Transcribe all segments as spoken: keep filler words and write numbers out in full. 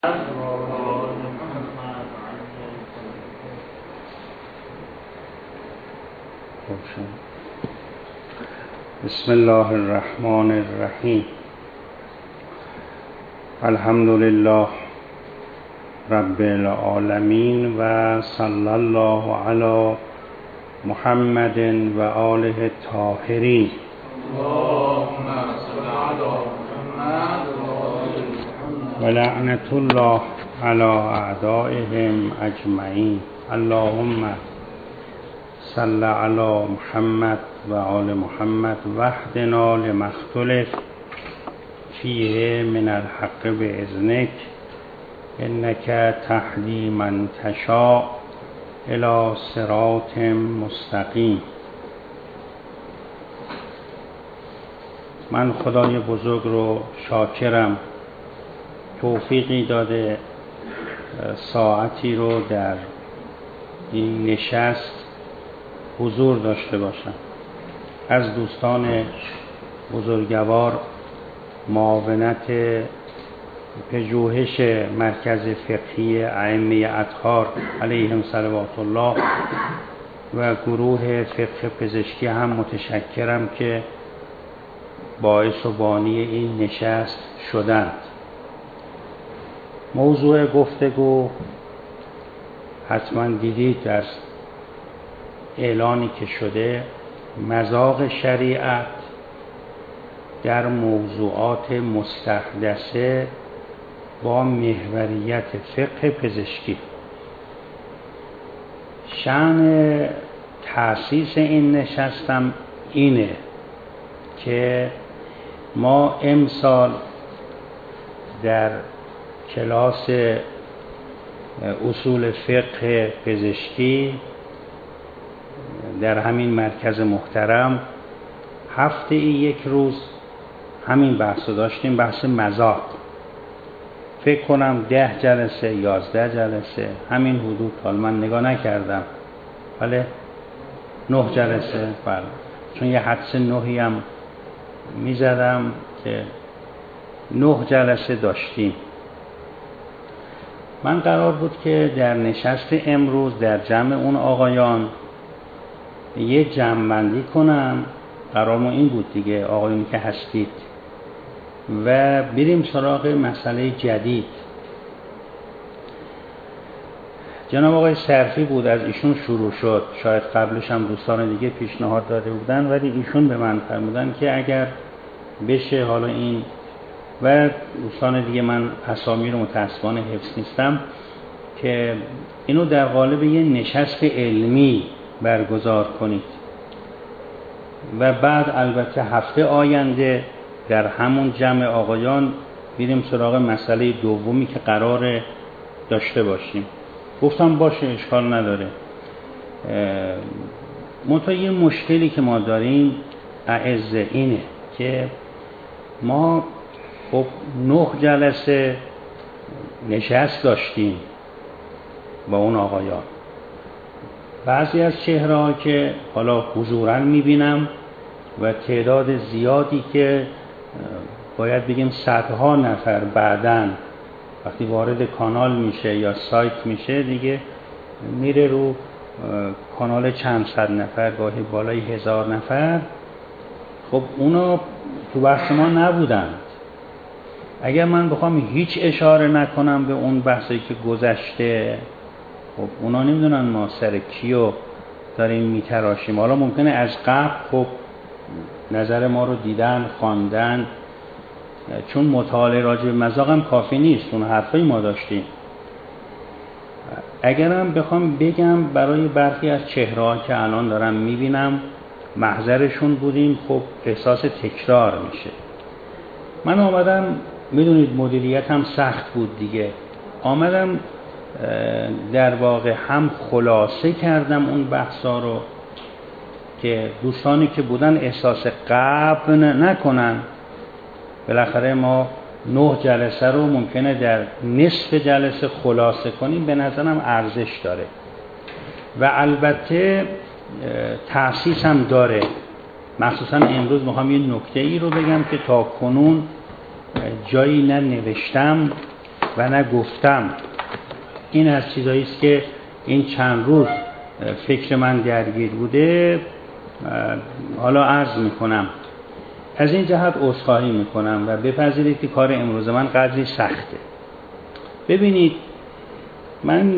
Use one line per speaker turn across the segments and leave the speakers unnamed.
بسم الله الرحمن الرحیم. الحمد لله رب العالمین و صلی الله علی محمد و آله الطاهرین.
اللهم صل علی محمد و آل محمد
و لعنت الله علی اعدائهم اجمعین. اللهم صل علی محمد و آل محمد وحدنا لما اختلف فیه من الحق باذنک انک تهدی من تشاء الی صراط مستقیم. من خدای بزرگ رو شاکرم، توفیقی داده ساعتی رو در این نشست حضور داشته باشم. از دوستان بزرگوار معاونت پژوهش مرکز فقهی ائمه اطهار علیهم صلوات الله و گروه فقه پزشکی هم متشکرم که باعث و بانی این نشست شدند. موضوع گفتگو حتما دیدید در اعلانی که شده، مذاق شریعت در موضوعات مستحدثه با محوریت فقه پزشکی. شأن تأسیس این نشستم اینه که ما امسال در کلاس اصول فقه پزشکی در همین مرکز محترم هفته ای یک روز همین بحث رو داشتیم، بحث مذاق. فکر کنم ده جلسه یازده جلسه همین حدود، حال من نگاه نکردم، ولی نه جلسه، بله، چون یه حدس نهی هم میزدم که نه جلسه داشتیم. من قرار بود که در نشست امروز در جمع اون آقایان یه جمع‌بندی کنم، قرارم این بود دیگه، آقایونی که هستید، و بریم سراغ مسئله جدید. جناب آقای صرفی بود، از ایشون شروع شد، شاید قبلش هم دوستان دیگه پیشنهاد داده بودن، ولی ایشون به من فرمودن که اگر بشه حالا این و دوستان دیگه، من اسامی رو متاسفانه حفظ نیستم، که اینو در قالب یه نشست علمی برگزار کنید و بعد البته هفته آینده در همون جمع آقایان بریم سراغ مسئله دومی که قرار داشته باشیم. گفتم باشه، اشکال نداره. منتها یه مشکلی که ما داریم اعزه اینه که ما خب نه جلسه نشست داشتیم با اون آقایان. بعضی از چهره‌ها که حالا حضوراً می‌بینم و تعداد زیادی که باید بگیم صدها نفر بعداً وقتی وارد کانال میشه یا سایت میشه دیگه میره رو کانال چند صد نفر، گاهی بالای هزار نفر. خب اونا تو بحث ما نبودند. اگر من بخوام هیچ اشاره نکنم به اون بحثی که گذشته، خب اونا نمیدونن ما سر کیو داریم میتراشیم. حالا ممکنه از قبل خب نظر ما رو دیدن، خواندن، چون مطالعه راجع به مذاق هم کافی نیست، اون حرفای ما داشتیم. اگرم بخوام بگم برای برخی از چهره‌ها که الان دارم میبینم محضرشون بودیم، خب احساس تکرار میشه. من آمدم، میدونید مدیریت هم سخت بود دیگه، آمدم در واقع هم خلاصه کردم اون بحثا رو که دوستانی که بودن احساس قبل نکنن. بالاخره ما نه جلسه رو ممکنه در نصف جلسه خلاصه کنیم، به نظرم ارزش داره و البته تأسیس هم داره. مخصوصا امروز میخوام یه نکته ای رو بگم که تا کنون جایی نه نوشتم و نه گفتم. این از چیزایی است که این چند روز فکر من درگیر بوده. حالا عرض میکنم، از این جهت عذرخواهی میکنم و بپذیرید که کار امروز من قدری سخته. ببینید، من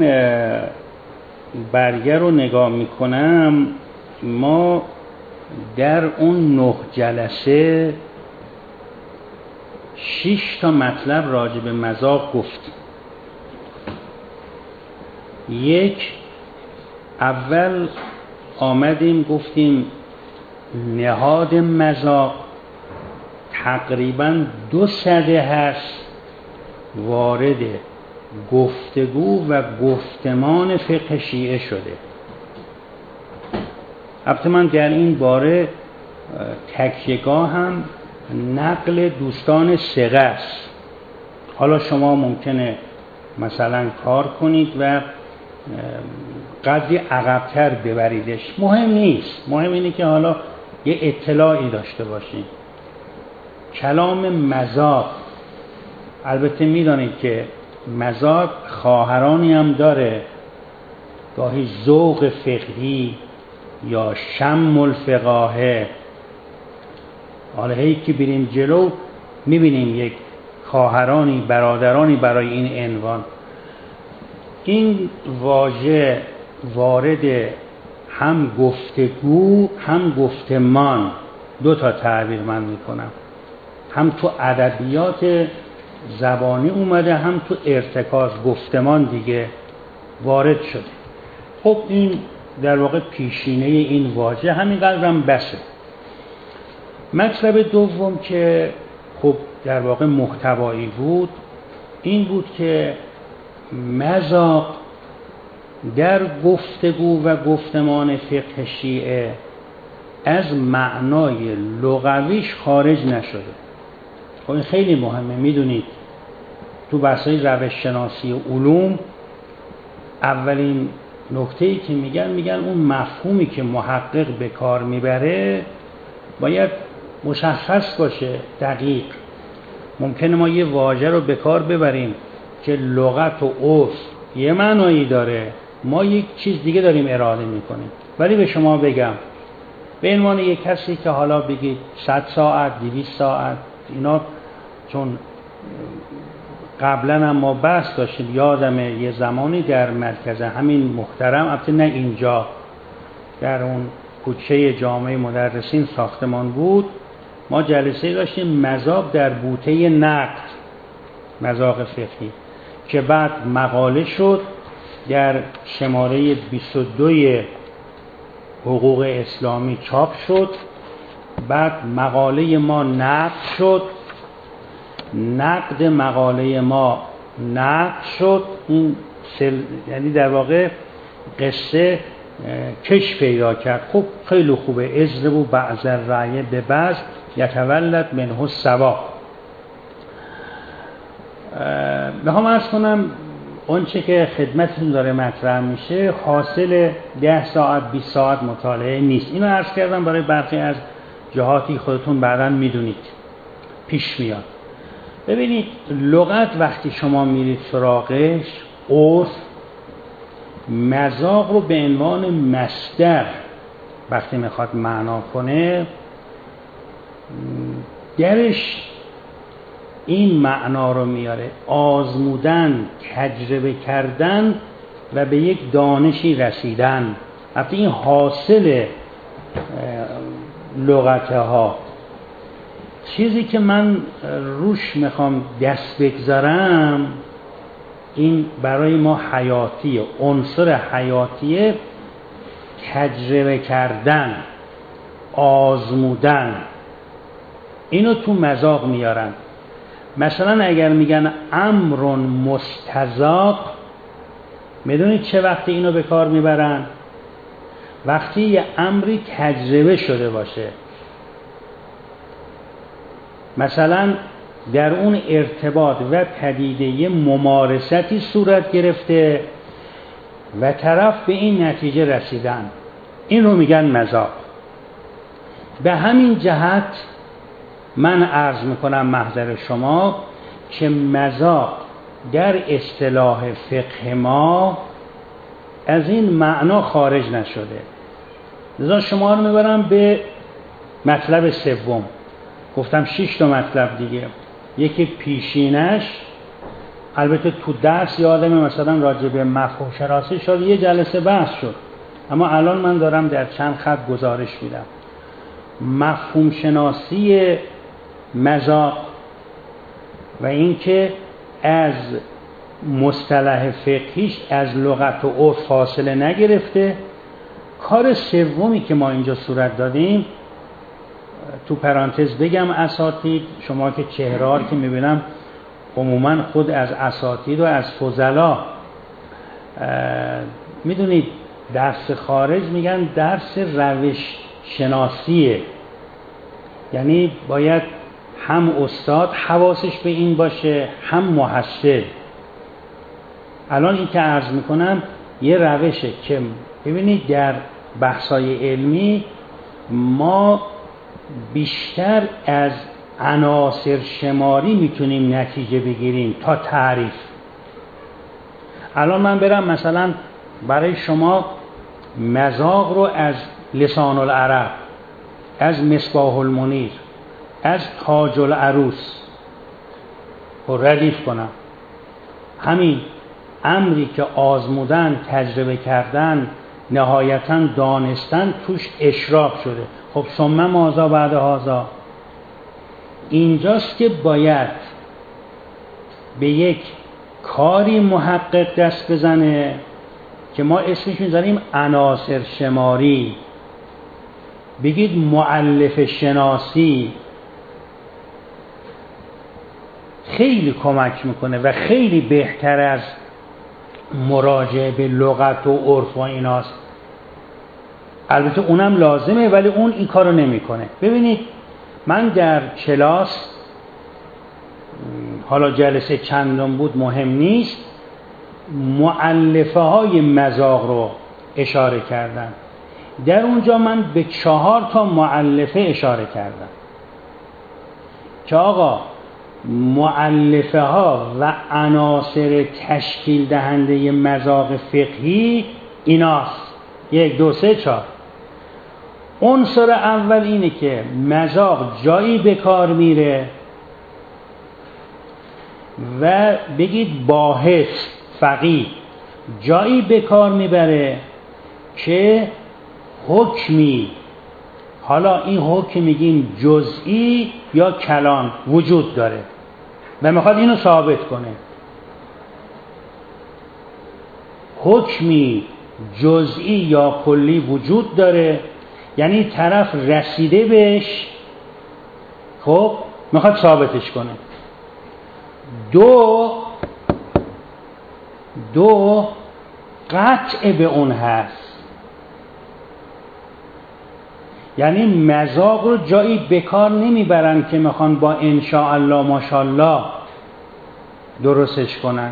برگه رو نگاه میکنم، ما در اون نه جلسه شش تا مطلب راجع به مذاق گفتیم. یک، اول آمدیم گفتیم نهاد مذاق تقریباً دو سده هست وارد گفتگو و گفتمان فقه شیعه شده. البته من در این باره تکیه‌گاه هم نقل دوستان ثقه است. حالا شما ممکنه مثلا کار کنید و قدری عقب‌تر ببریدش، مهم نیست. مهم اینه که حالا یه اطلاعی داشته باشید. کلام مذاق، البته میدانید که مذاق خواهرانی هم داره، گاهی ذوق فقهی یا شم الفقاهه. حالا هی که بریم جلو میبینیم یک خواهرانی برادرانی برای این عنوان. این واژه وارد هم گفتگو هم گفتمان، دو تا تعبیر من میکنم، هم تو ادبیات زبانی اومده هم تو ارتکاز گفتمان دیگه وارد شده. خب این در واقع پیشینه این واژه همینقدر هم بسه. مطلب دوم که خب در واقع محتوایی بود این بود که مذاق در گفتگو و گفتمان فقه شیعه از معنای لغویش خارج نشده. خب این خیلی مهمه. میدونید تو بحث‌های روش شناسی علوم اولین نکته‌ای که میگن میگن اون مفهومی که محقق به کار میبره باید مشخص باشه، دقیق. ممکنه ما یه واژه رو به کار ببریم که لغت و عرف یه معنایی داره، ما یک چیز دیگه داریم اراده میکنیم. ولی به شما بگم به عنوان یک کسی که حالا بگید صد ساعت دویست ساعت اینا، چون قبلا هم ما بحث داشتیم، یادمه یه زمانی در مرکز همین محترم، البته نه اینجا، در اون کوچه جامعه مدرسین ساختمان بود، ما جلسه داشتیم مذاق در بوته نقد، مذاق فقهی، که بعد مقاله شد در شماره بیست و دو حقوق اسلامی چاپ شد. بعد مقاله ما نقد شد، نقد مقاله ما نقد شد. این سل... یعنی در واقع قصه کش پیدا کرد. خب خیلی خوبه. اضربوا بعض الرأی به بعض یتولد منه الصواب. میخوام عرض کنم اونچه که خدمتتون داره مطرح میشه حاصل ده ساعت بیست ساعت مطالعه نیست. اینو عرض کردم برای برخی از جهاتی خودتون بعداً میدونید پیش میاد. ببینید لغت وقتی شما میرید سراغش، عرف مذاق رو به عنوان مصدر وقتی میخواد معنا کنه، درش این معنا رو میاره: آزمودن، تجربه کردن و به یک دانشی رسیدن. البته این حاصل لغته ها. چیزی که من روش میخوام دست بگذارم این برای ما حیاتیه، عنصر حیاتیه، تجربه کردن، آزمودن. اینو تو مذاق میارن. مثلا اگر میگن امر مستذاق، میدونید چه وقتی اینو به کار میبرن؟ وقتی یه امری تجربه شده باشه. مثلا در اون ارتباط و پدیده یه ممارستی صورت گرفته و طرف به این نتیجه رسیدن، این رو میگن مذاق. به همین جهت من عرض میکنم محضر شما که مذاق در اصطلاح فقه ما از این معنا خارج نشده. لذا شما رو میبرم به مطلب سوم. گفتم شش تا مطلب دیگه. یکی پیشینش، البته تو درس یادم مثلا راجع به مفهوم شناسی شد یه جلسه بحث شد، اما الان من دارم در چند خط گزارش میدم. مفهوم شناسی مذاق و اینکه از مصطلح فقهیش از لغت و عرف فاصله نگرفته. کار سومی که ما اینجا صورت دادیم، تو پرانتز بگم اساتید، شما که چهره‌ها که میبینم عموما خود از اساتید و از فضلا میدونید درس خارج میگن درس روش شناسیه، یعنی باید هم استاد حواسش به این باشه هم محصل. الان این که عرض میکنم یه روشه که ببینید در بحثای علمی ما بیشتر از عناصر شماری میتونیم نتیجه بگیریم تا تعریف. الان من برم مثلا برای شما مذاق رو از لسان العرب، از مصباح المنیر، از تاج العروس رو ردیف کنم، همین امری که آزمودن، تجربه کردن، نهایتاً دانستن توش اشراف شده. خب ثم ماذا بعد هذا؟ اینجاست که باید به یک کاری محقق دست بزنه که ما اسمش میذاریم عناصر شماری، بگید مؤلف شناسی. خیلی کمک میکنه و خیلی بهتر از مراجعه به لغت و عرف و ایناست. البته اونم لازمه ولی اون این کارو نمیکنه. ببینید من در کلاس، حالا جلسه چندم بود مهم نیست، مؤلفه های مذاق رو اشاره کردم. در اونجا من به چهار تا مؤلفه اشاره کردم که آقا مؤلفه ها و عناصر تشکیل دهنده مذاق فقهی ایناست. یک دو سه چهار. عنصر اول اینه که مذاق جایی به کار میره و بگید باحث فقیه جایی به کار میبره که حکمی، حالا این حکم میگیم جزئی یا کلان، وجود داره و میخواد اینو ثابت کنه. حکمی جزئی یا کلی وجود داره، یعنی طرف رسیده بهش، خب میخواد ثابتش کنه. دو دو قطع به اون هست، یعنی مذاق رو جایی بکار نمیبرن که میخوان با انشاءالله ماشاءالله درستش کنن.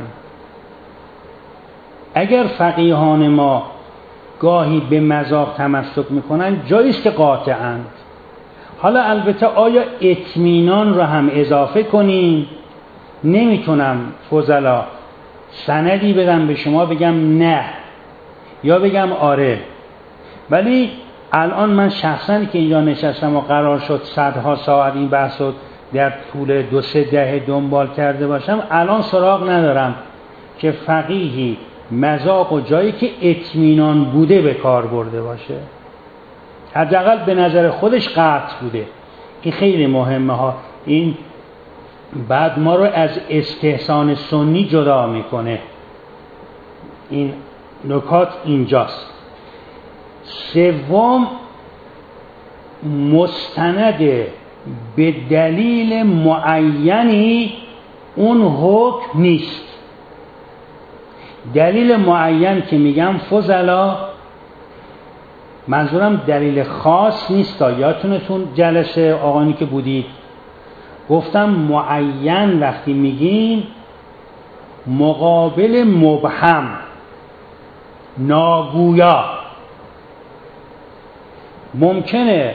اگر فقیهان ما گاهی به مذاق تمسک میکنن جاییست که قاطعند. حالا البته آیا اطمینان رو هم اضافه کنیم؟ نمیتونم فضلا سندی بدم به شما بگم نه یا بگم آره، ولی الان من شخصا که اینجا نشستم و قرار شد صدها ساعت این بحث رو در طول دو سه دهه دنبال کرده باشم، الان سراغ ندارم که فقیهی مذاق و جایی که اطمینان بوده به کار برده باشه. حداقل به نظر خودش قطع بوده. این خیلی مهمه ها. این بعد ما رو از استحسان سنی جدا میکنه. این نکات اینجاست. سوم، مستند به دلیل معینی اون حکم نیست. دلیل معین که میگم فضلا، منظورم دلیل خاص نیست. یادتونتون جلسه آقانی که بودید گفتم معین وقتی میگیم مقابل مبهم، ناگویا. ممکنه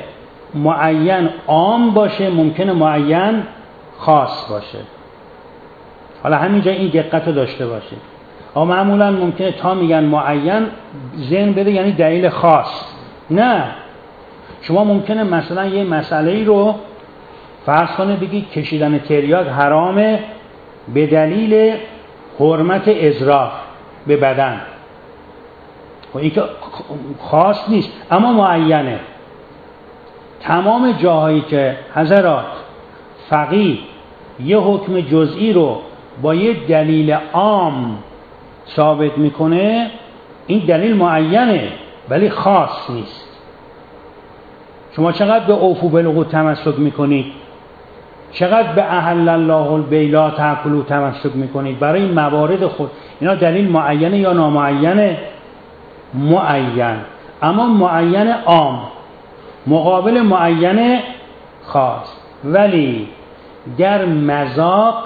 معین عام باشه، ممکنه معین خاص باشه. حالا همینجا این دقت رو داشته باشید. اما معمولا ممکنه تا میگن معین ذهن بده یعنی دلیل خاص. نه، شما ممکنه مثلا یه مسئله ای رو فرض کنه بگید کشیدن تریاک حرامه به دلیل حرمت ازراف به بدن. خب این که خاص نیست اما معینه. تمام جاهایی که حضرات فقیه یه حکم جزئی رو با یه دلیل عام ثابت میکنه، این دلیل معینه ولی خاص نیست. شما چقدر به اوفو بالعقود تمسک میکنید، چقدر به احل الله البیع لا تأکلوا تمسک میکنید برای موارد خود. اینا دلیل معینه یا نامعینه؟ معین، اما معین عام مقابل معین خاص. ولی در مذاق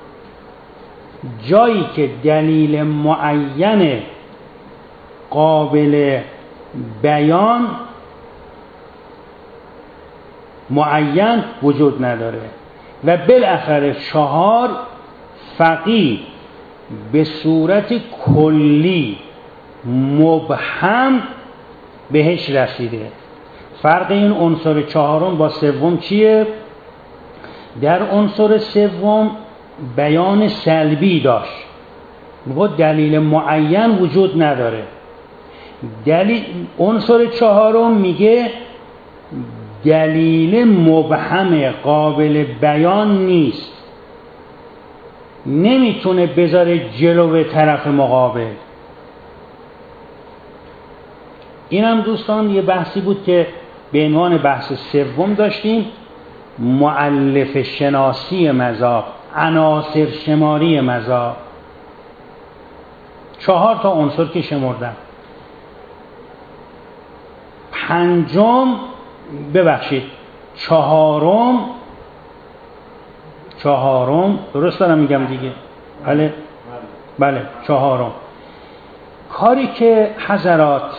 جایی که دلیل معین قابل بیان معین وجود نداره و بالاخره چهار فقیه به صورت کلی مبهم بهش رسیده. فرق این عنصر چهارم با سوم چیه؟ در عنصر سوم بیان سلبی داشت، میگه دلیل معین وجود نداره. دلیل عنصر چهارم میگه دلیل مبهم قابل بیان نیست، نمیتونه بذاره جلو طرف مقابل. اینم دوستان یه بحثی بود که به عنوان بحث سوم داشتیم، مؤلف شناسی مذاق، عناصر شماری مذاق. چهار تا عنصر که شمردم. پنجم ببخشید چهارم چهارم درست دارم میگم دیگه؟ بله بله چهارم کاری که حضرات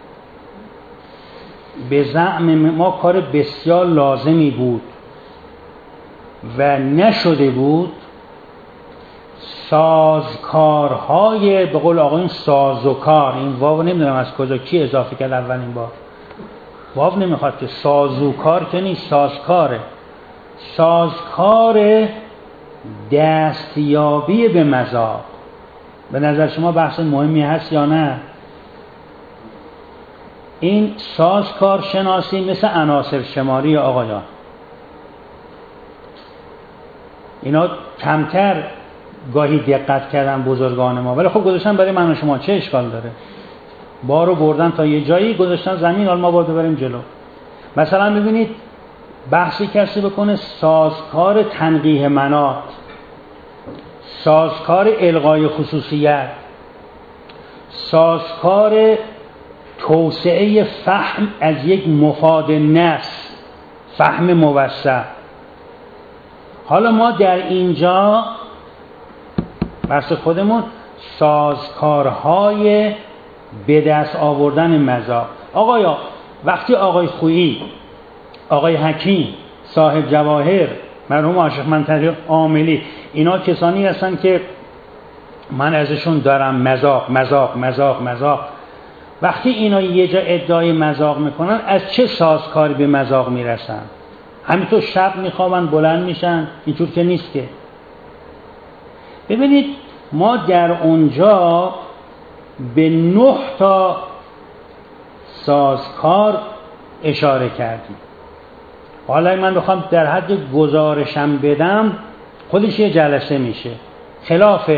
به زعم ما کار بسیار لازمی بود و نشده بود، سازکارهای به قول آقایون سازوکار، این واو نمیدونم از کجا کی اضافه کرد اولین بار، واو نمیخواد که سازوکار که نیست، سازکاره. سازکار دستیابی به مذاق به نظر شما بحث مهمی هست یا نه؟ این سازکار شناسی مثل عناصر شماری آقایان، اینا کمتر گاهی دقت کردن بزرگان ما، ولی خب گذاشتن برای من و شما، چه اشکال داره؟ بارو بردن تا یه جایی گذاشتن زمین، حالا ما باید ببریم جلو. مثلا ببینید بحثی کسی بکنه سازکار تنقیح مناط، سازکار الغای خصوصیت، سازکار توسعه فهم از یک مفاد نص، فهم موسع. حالا ما در اینجا بحث خودمون سازکارهای به دست آوردن مذاق. آقایا وقتی آقای خویی، آقای حکیم، صاحب جواهر، مرحوم عاشق منطقی عاملی، اینا کسانی هستن که من ازشون دارم مذاق مذاق مذاق مذاق. وقتی اینا یه جا ادعای مذاق میکنن، از چه سازکاری به مذاق میرسن؟ همینطور شب میخوابن بلند میشن؟ اینطور که نیست که. ببینید ما در اونجا به نه تا سازکار اشاره کردیم. حالا من بخوام در حد گزارشم بدم خودش یه جلسه میشه، خلاف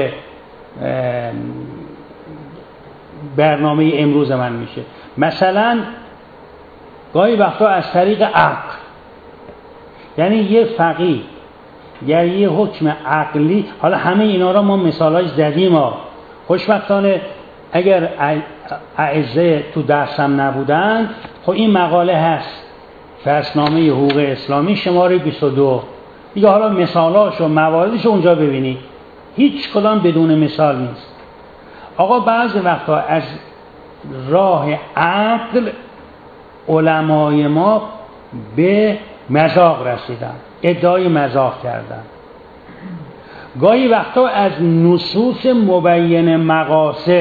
برنامه امروز من میشه. مثلا گاهی وقتا از طریق عقل، یعنی یه فقیه یا یه حکم عقلی، حالا همه اینا را ما مثالاش زدیم ها. خوشبختانه اگر اعزه تو درسم نبودن، خب این مقاله هست، فصلنامه حقوق اسلامی شماره بیست و دو دیگه. حالا مثالاش و مواردش اونجا ببینید، هیچ کدام بدون مثال نیست. آقا بعضی وقتا از راه عقل علمای ما به مذاق رسیدن، ادعای مذاق کردن. گاهی وقتا از نصوص مبین مقاصد،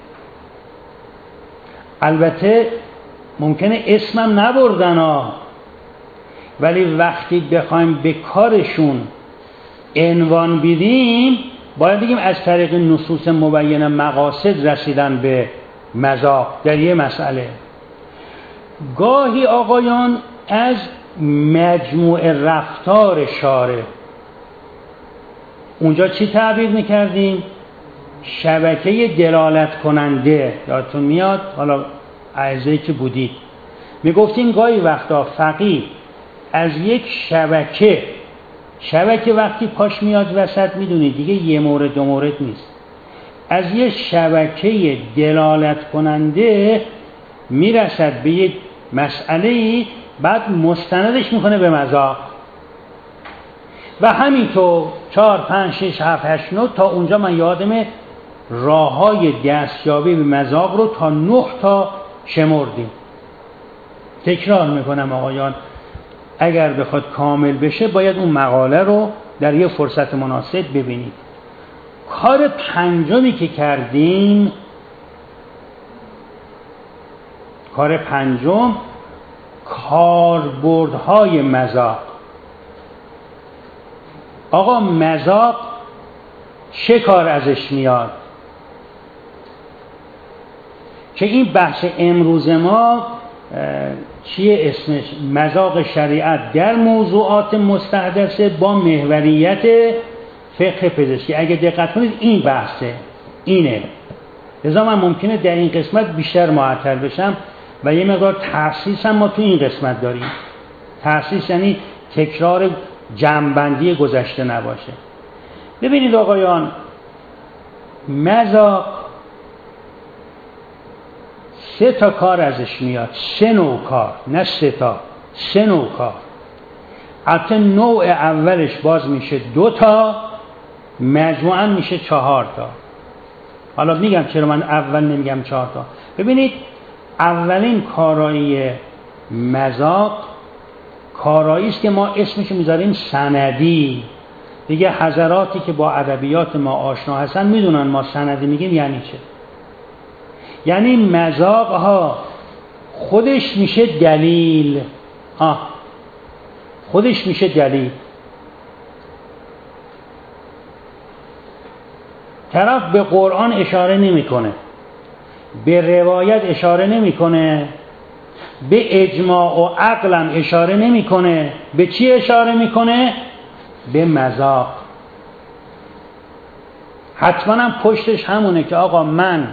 البته ممکنه اسمم نبردن ها، ولی وقتی بخوایم به کارشون عنوان بدیم باید بگیم از طریق نصوص مبین مقاصد رسیدن به مذاق در یه مسئله. گاهی آقایان از مجموع رفتار شارع، اونجا چی تعبیر میکردیم؟ شبکه دلالت کننده. یادتون میاد حالا اعضایی که بودید میگفتیم گاهی وقتا فقیه از یک شبکه شبکه وقتی پاش میاد وسط میدونید دیگه یه مورد دو مورد نیست، از یک شبکه دلالت کننده میرسد به یک مسئله، بعد مستندش میکنه به مذاق و همینطور چهار پنج شش هفت هشت نه تا اونجا. من یادمه راه های دستیابی به مذاق رو تا نه تا شمردیم. تکرار میکنم آقایان، اگر بخواد کامل بشه باید اون مقاله رو در یه فرصت مناسب ببینید. کار پنجمی که کردیم، کار پنجم کاربردهای مذاق. آقا مذاق چه کار ازش میاد؟ که این بحث امروز ما چیه اسمش؟ مذاق شریعت در موضوعات مستحدثه با محوریت فقه پزشکی. اگه دقت کنید این بحثه، اینه. لذا من ممکنه در این قسمت بیشتر معطل بشم و یه مقدار تخصیص هم ما تو این قسمت داریم. تخصیص یعنی تکرار جمع‌بندی گذشته نباشه. ببینید آقایان، مذاق سه تا کار ازش میاد، سه نوع کار، نه سه تا، سه نوع کار. البته نوع اولش باز میشه دو تا، مجموعاً میشه چهار تا. حالا میگم چرا من اول نمیگم چهار تا. ببینید اولین کارایی مذاق کارایی است که ما اسمش میذاریم سندی. دیگه حضراتی که با ادبیات ما آشنا هستن میدونن ما سندی میگیم یعنی چه. یعنی مذاق ها خودش میشه دلیل. آه خودش میشه دلیل. طرف به قرآن اشاره نمیکنه، به روایت اشاره نمیکنه، به اجماع و عقلم اشاره نمیکنه. به چی اشاره میکنه؟ به مذاق. حتما هم پشتش همونه که آقا من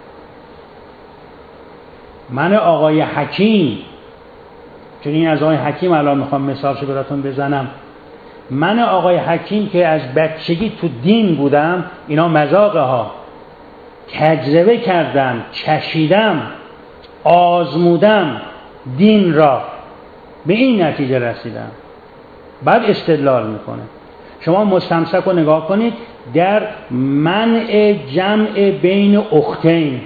من آقای حکیم، چون این از آقای حکیم الان میخوام مثالشو براتون بزنم، من آقای حکیم که از بچگی تو دین بودم، اینا مذاقه ها، تجربه کردم، چشیدم، آزمودم دین را، به این نتیجه رسیدم. بعد استدلال میکنه. شما مستمسک رو نگاه کنید در منع جمع بین اختین،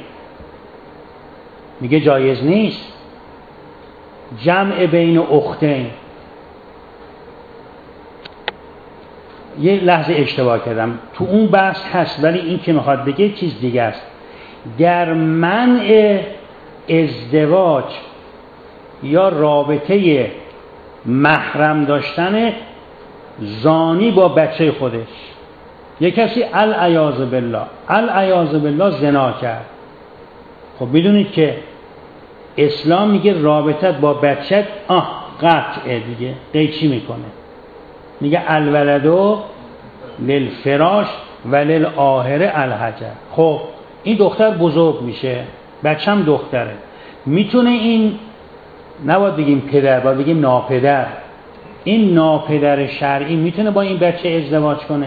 میگه جایز نیست جمع بین اختین. یه لحظه اشتباه کردم، تو اون بحث هست ولی این که میخواد بگه چیز دیگه است. در منع ازدواج یا رابطه محرم داشتن زانی با بچه خودش، یک کسی العیاذ بالله العیاذ بالله زنا کرد، خب میدونید که اسلام میگه رابطت با بچت آه قطعه دیگه، قیچی میکنه، میگه الولدو للفراش و للآخره الحجر. خب این دختر بزرگ میشه، بچم دختره، میتونه این، نباید بگیم پدر، باید بگیم ناپدر، این ناپدر شرعی میتونه با این بچه ازدواج کنه؟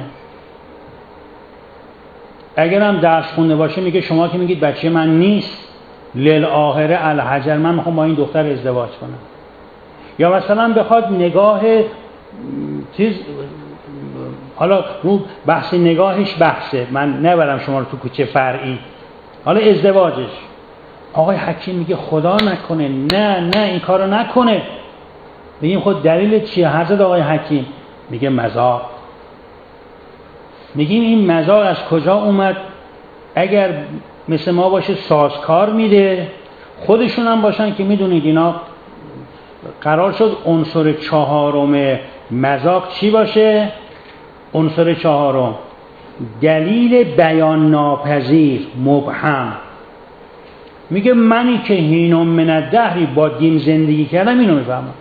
اگر هم درس خونده باشه میگه شما که میگید بچه من نیست، للآخره الحجر، من میخوام با این دختر ازدواج کنم. یا مثلا بخواد نگاه چیز، حالا رو بحث نگاهش بحثه، من نبرم شما رو تو کوچه فرعی، حالا ازدواجش، آقای حکیم میگه خدا نکنه، نه نه این کارو نکنه. بگیم خود دلیل چیه حضرت آقای حکیم؟ میگه مذاق. میگیم این مزاق از کجا اومد؟ اگر مثل ما باشه سازکار میده، خودشون هم باشن که میدونید اینا قرار شد عنصر چهارم مزاق چی باشه؟ عنصر چهارم دلیل بیان ناپذیر مبهم. میگه منی که هینم من الدهری با دین زندگی کردم اینو میفهمم.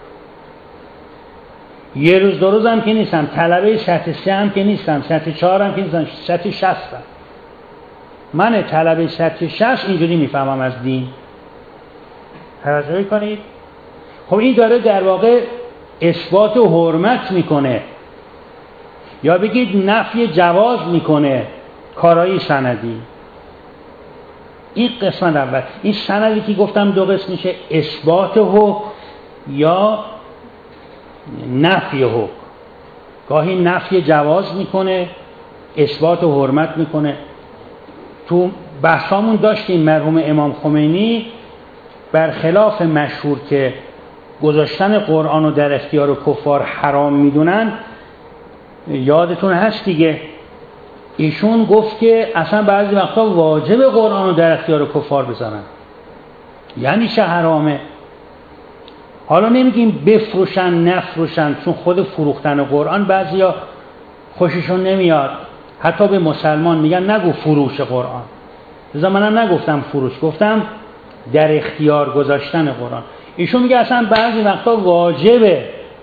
یه روز دو روز هم که نیستم، طلبه سطح سه هم که نیستم، سطح چهار هم که نیستم، سطح شستم. من طلبه سطح شست اینجوری میفهمم از دین. توجه کنید. خب این داره در واقع اثبات و حرمت میکنه، یا بگید نفی جواز میکنه کارایی سندی. این قسمت اول. این سندی که گفتم دو قسم میشه، اثبات حکم یا نفی حکم. گاهی نفی جواز میکنه، اثبات و حرمت میکنه. تو بحثامون داشتیم مرحوم امام خمینی برخلاف مشهور که گذاشتن قرآن رو در اختیار کفار حرام میدونن، یادتون هست دیگه، ایشون گفت که اصلا بعضی وقتا واجب قرآن رو در اختیار کفار بذارن. یعنی چه حرامه؟ حالا نمیگیم بفروشن نفروشن، چون خود فروختن قرآن بعضیا خوششون نمیاد، حتی به مسلمان میگن نگو فروش قرآن. لذا منم نگفتم فروش، گفتم در اختیار گذاشتن قرآن. ایشون میگه اصلا بعضی وقتا واجبه.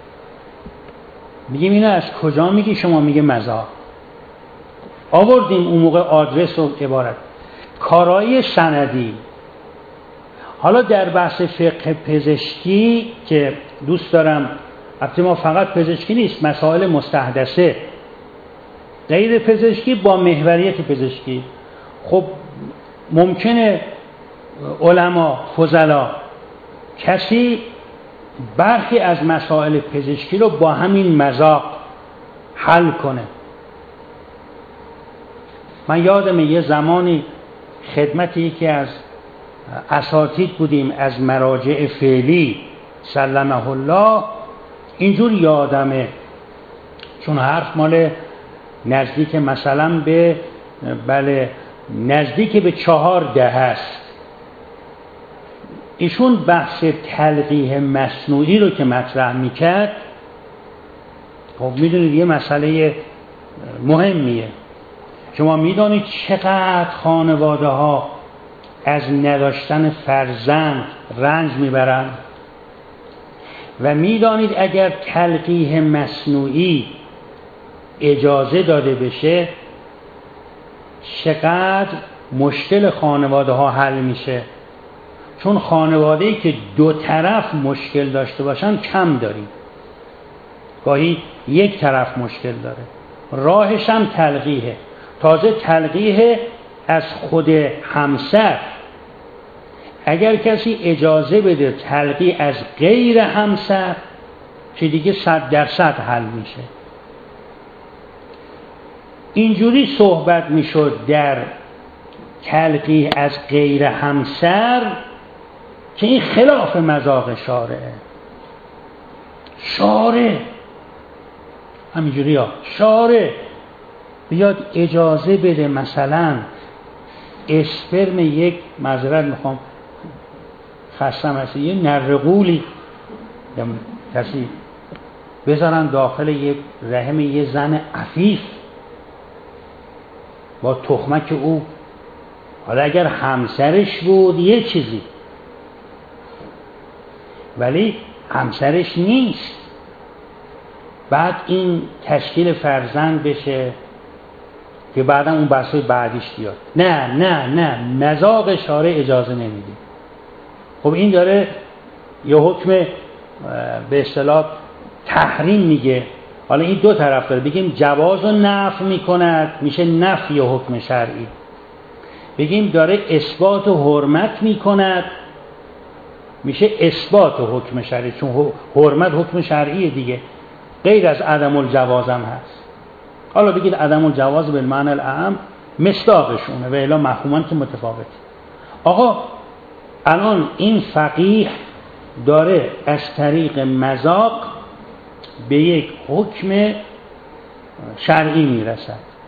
میگیم اینو از کجا میگی شما؟ میگه مزاق. آوردیم اون موقع آدرس و عبارت کارایی سندی. حالا در بحث فقه پزشکی که دوست دارم، البته ما فقط پزشکی نیست، مسائل مستحدثه غیر پزشکی با محوریت پزشکی، خب ممکنه علما فضلا کسی برخی از مسائل پزشکی رو با همین مذاق حل کنه. من یادم یه زمانی خدمتی یکی از اساتید بودیم از مراجع فعلی سلمه الله، اینجور یادمه، چون حرف مال نزدیک مثلا به بله نزدیک به چهار ده هست. ایشون بحث تلقیح مصنوعی رو که مطرح میکرد، خب میدونید یه مسئله مهمیه. شما میدونید چقدر خانواده ها از نداشتن فرزند رنج میبرن و میدانید اگر تلقیح مصنوعی اجازه داده بشه چقدر مشکل خانواده ها حل میشه. چون خانواده‌ای که دو طرف مشکل داشته باشن کم داریم، گاهی یک طرف مشکل داره، راهش هم تلقیحه. تازه تلقیح از خود همسر. اگر کسی اجازه بده تلقیح از غیر همسر که دیگه صد درصد حل میشه. اینجوری صحبت میشد در تلقیح از غیر همسر که این خلاف مذاق شارعه. شارع همینجوری ها شارع بیاد اجازه بده مثلا اسپرم یک، معذرت میخوام خستم هستی، یه نرغولی یا کسی بذارن داخل یک رحم یه زن عفیف با تخمک او. حالا اگر همسرش بود یه چیزی، ولی همسرش نیست، بعد این تشکیل فرزند بشه که بعدا اون بحثای بعدیش بیاد. نه نه نه مذاق شارع اجازه نمیده. خب این داره یه حکم به اصطلاح تحریم میگه. حالا این دو طرف داره، بگیم جواز و نفی میکند میشه نفی حکم شرعی، بگیم داره اثبات و حرمت میکند میشه اثبات حکم شرعی، چون حرمت حکم شرعیه دیگه، غیر از عدم الجواز هم هست. حالا بگید عدم الجواز به معنی الاعم مصداقشونه و الا مفهومان که متفاوته. آقا الان این فقیه داره از طریق مذاق به یک حکم شرعی میرسد.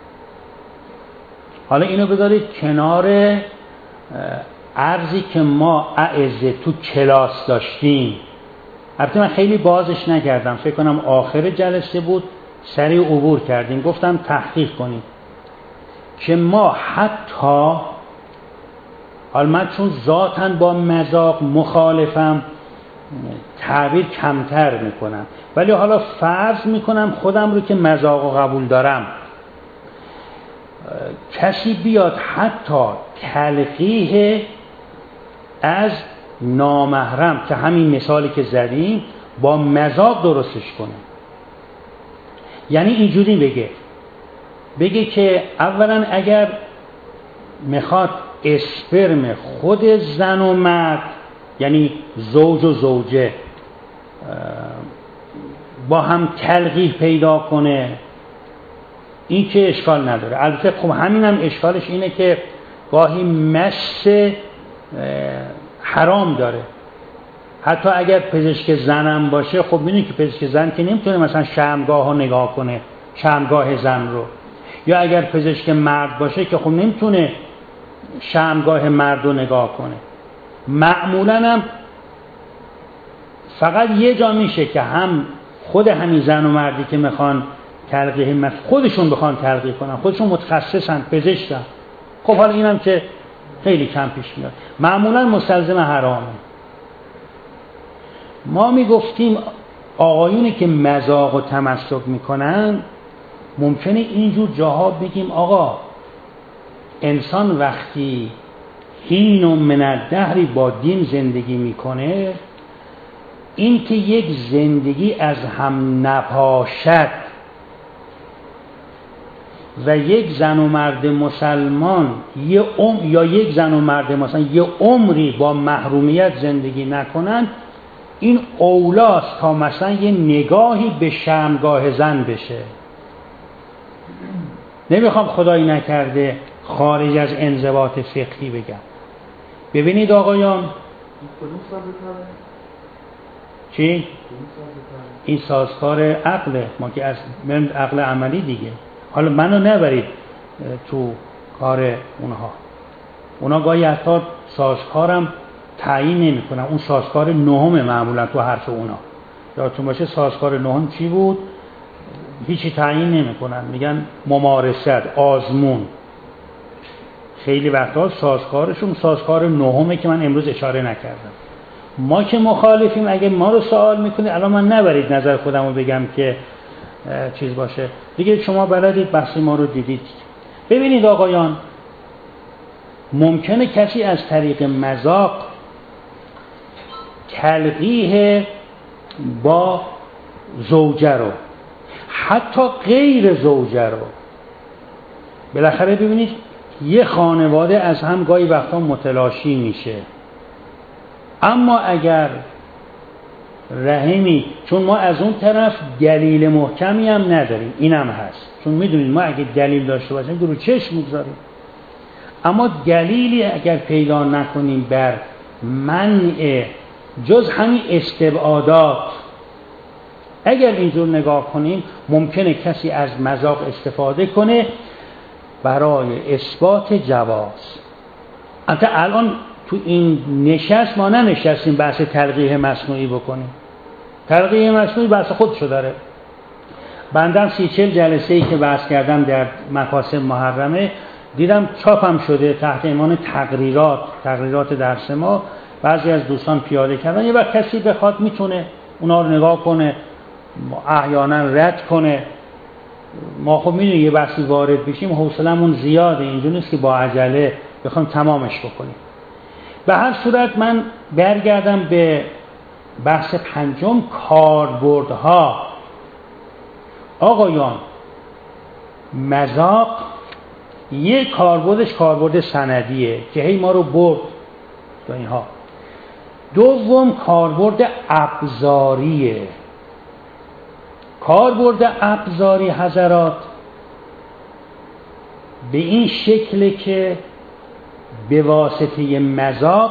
حالا اینو بذارید کنار عرضی که ما اعزه تو کلاس داشتیم. البته من خیلی بازش نکردم، فکر کنم آخر جلسه بود، سریع عبور کردیم. گفتم تحقیق کنیم که ما حتی، حالا من چون ذاتاً با مذاق مخالفم تعبیر کمتر میکنم، ولی حالا فرض میکنم خودم رو که مذاق و قبول دارم، کسی بیاد حتی تلقیح از نامحرم که همین مثالی که زدیم با مذاق درستش کنه. یعنی اینجوری بگه بگه که اولا اگر میخواد اسپرم خود زن و مرد، یعنی زوج و زوجه، با هم تلقیح پیدا کنه، این که اشکال نداره. البته خب همین هم اشکالش اینه که گاهی مس حرام داره. حتی اگر پزشک زنم باشه، خب میدونی که پزشک زن که نمیتونه مثلا شرمگاه ها نگاه کنه، شرمگاه زن رو، یا اگر پزشک مرد باشه که خب نمیتونه شرمگاه مرد رو نگاه کنه. معمولا هم فقط یه جا میشه که هم خود همین زن و مردی که میخوان تلقیح خودشون بخوان تلقیح کنن، خودشون متخصصن، پزشکن. خب حالا اینم که خیلی کم پیش میاد، معمولا مستلزم حرامه. ما میگفتیم آقایونی که مذاق و تمسک میکنن، ممکنه اینجور جاها بگیم آقا انسان وقتی حین و من الدهری با دین زندگی میکنه، این که یک زندگی از هم نپاشد و یک زن و مرد مسلمان یه عمر، یا یک زن و مرد مثلا یه عمری با محرومیت زندگی نکنن، این اولاست تا مثلا یه نگاهی به شرمگاه زن بشه. نمیخوام خدایی نکرده خارج از انضباط فقهی بگم. ببینید آقایان، چی؟ این سازکار عقله، ما که از من عقل عملی دیگه. حالا منو نبرید تو کار اونها، اونا گاهی حتی سازکارم تعیین نمی کنن. اون سازکار نهم معمولا تو حرف اونا، یادتون باشه سازکار نهم چی بود؟ هیچی تعیین نمی کنن، میگن ممارست، آزمون. خیلی وقتا سازکارشون سازکار نهمه که من امروز اشاره نکردم. ما که مخالفیم، اگه ما رو سوال میکنید الان من نبرید نظر خودم رو بگم که چیز باشه دیگه، شما بلدید، بحث ما رو دیدید. ببینید آقایان، ممکنه کسی از طریق مذاق تلقیح با زوجه رو، حتی غیر زوجه رو، بالاخره ببینید یه خانواده از هم گاهی وقتا متلاشی میشه. اما اگر رحمی، چون ما از اون طرف دلیل محکمی هم نداریم، اینم هست، چون میدونید ما اگه دلیل داشته باشیم رو چشم میگذاریم، اما دلیلی اگر پیدا نکنیم بر منع جز همین استبعادات، اگر اینجور نگاه کنیم ممکنه کسی از مذاق استفاده کنه برای اثبات جواز. البته الان تو این نشست ما ننشستیم بحث تلقیح مصنوعی بکنیم. تلقیح مصنوعی بحث خودشو داره. بندم سی چل جلسه ای که بحث کردم در مکاسب محرمه، دیدم چاپم شده تحت عنوان تقریرات تقریرات درس ما، بعضی از دوستان پیاده کردن. یه وقت کسی بخواد میتونه اونا رو نگاه کنه، احیانا رد کنه. ما خب میدونیم یه بحثی وارد بشیم حوصلمون زیاده، اینجوری نیست که با عجله بخوام تمامش بکنیم. به هر صورت من برگردم به بحث پنجم، کاربردها. آقایان، مذاق یک کاربردش کاربرد سندیه که هی ما رو برد تا اینها. دوم کاربرد ابزاریه. کاربرد ابزاری حضرات به این شکل که به واسطه مذاق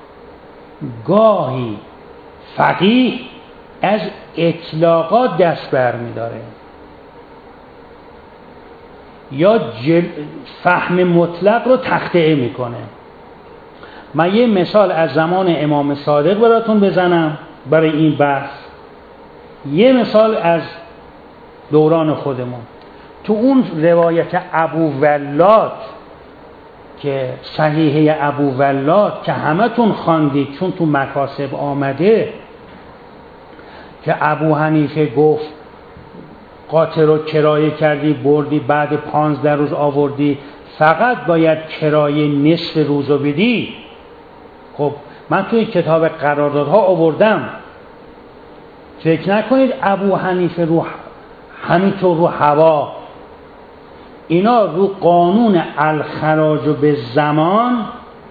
گاهی فقیه از اطلاقات دست بر می داره. یا جل... فهم مطلق رو تخطئه میکنه. من یه مثال از زمان امام صادق براتون بزنم برای این بحث، یه مثال از دوران خودمون. تو اون روایت ابو ولاد که صحیحه ابو ولاد که همتون خواندید چون تو مکاسب آمده، که ابو حنیفه گفت قاطر رو کرایه کردی بردی بعد پانزده روز آوردی فقط باید کرایه نصف روزو بدی. خب من توی کتاب قراردادها آوردم، فکر نکنید ابو حنیفه رو همینطور رو هوا، اینا رو قانون الخراج به زمان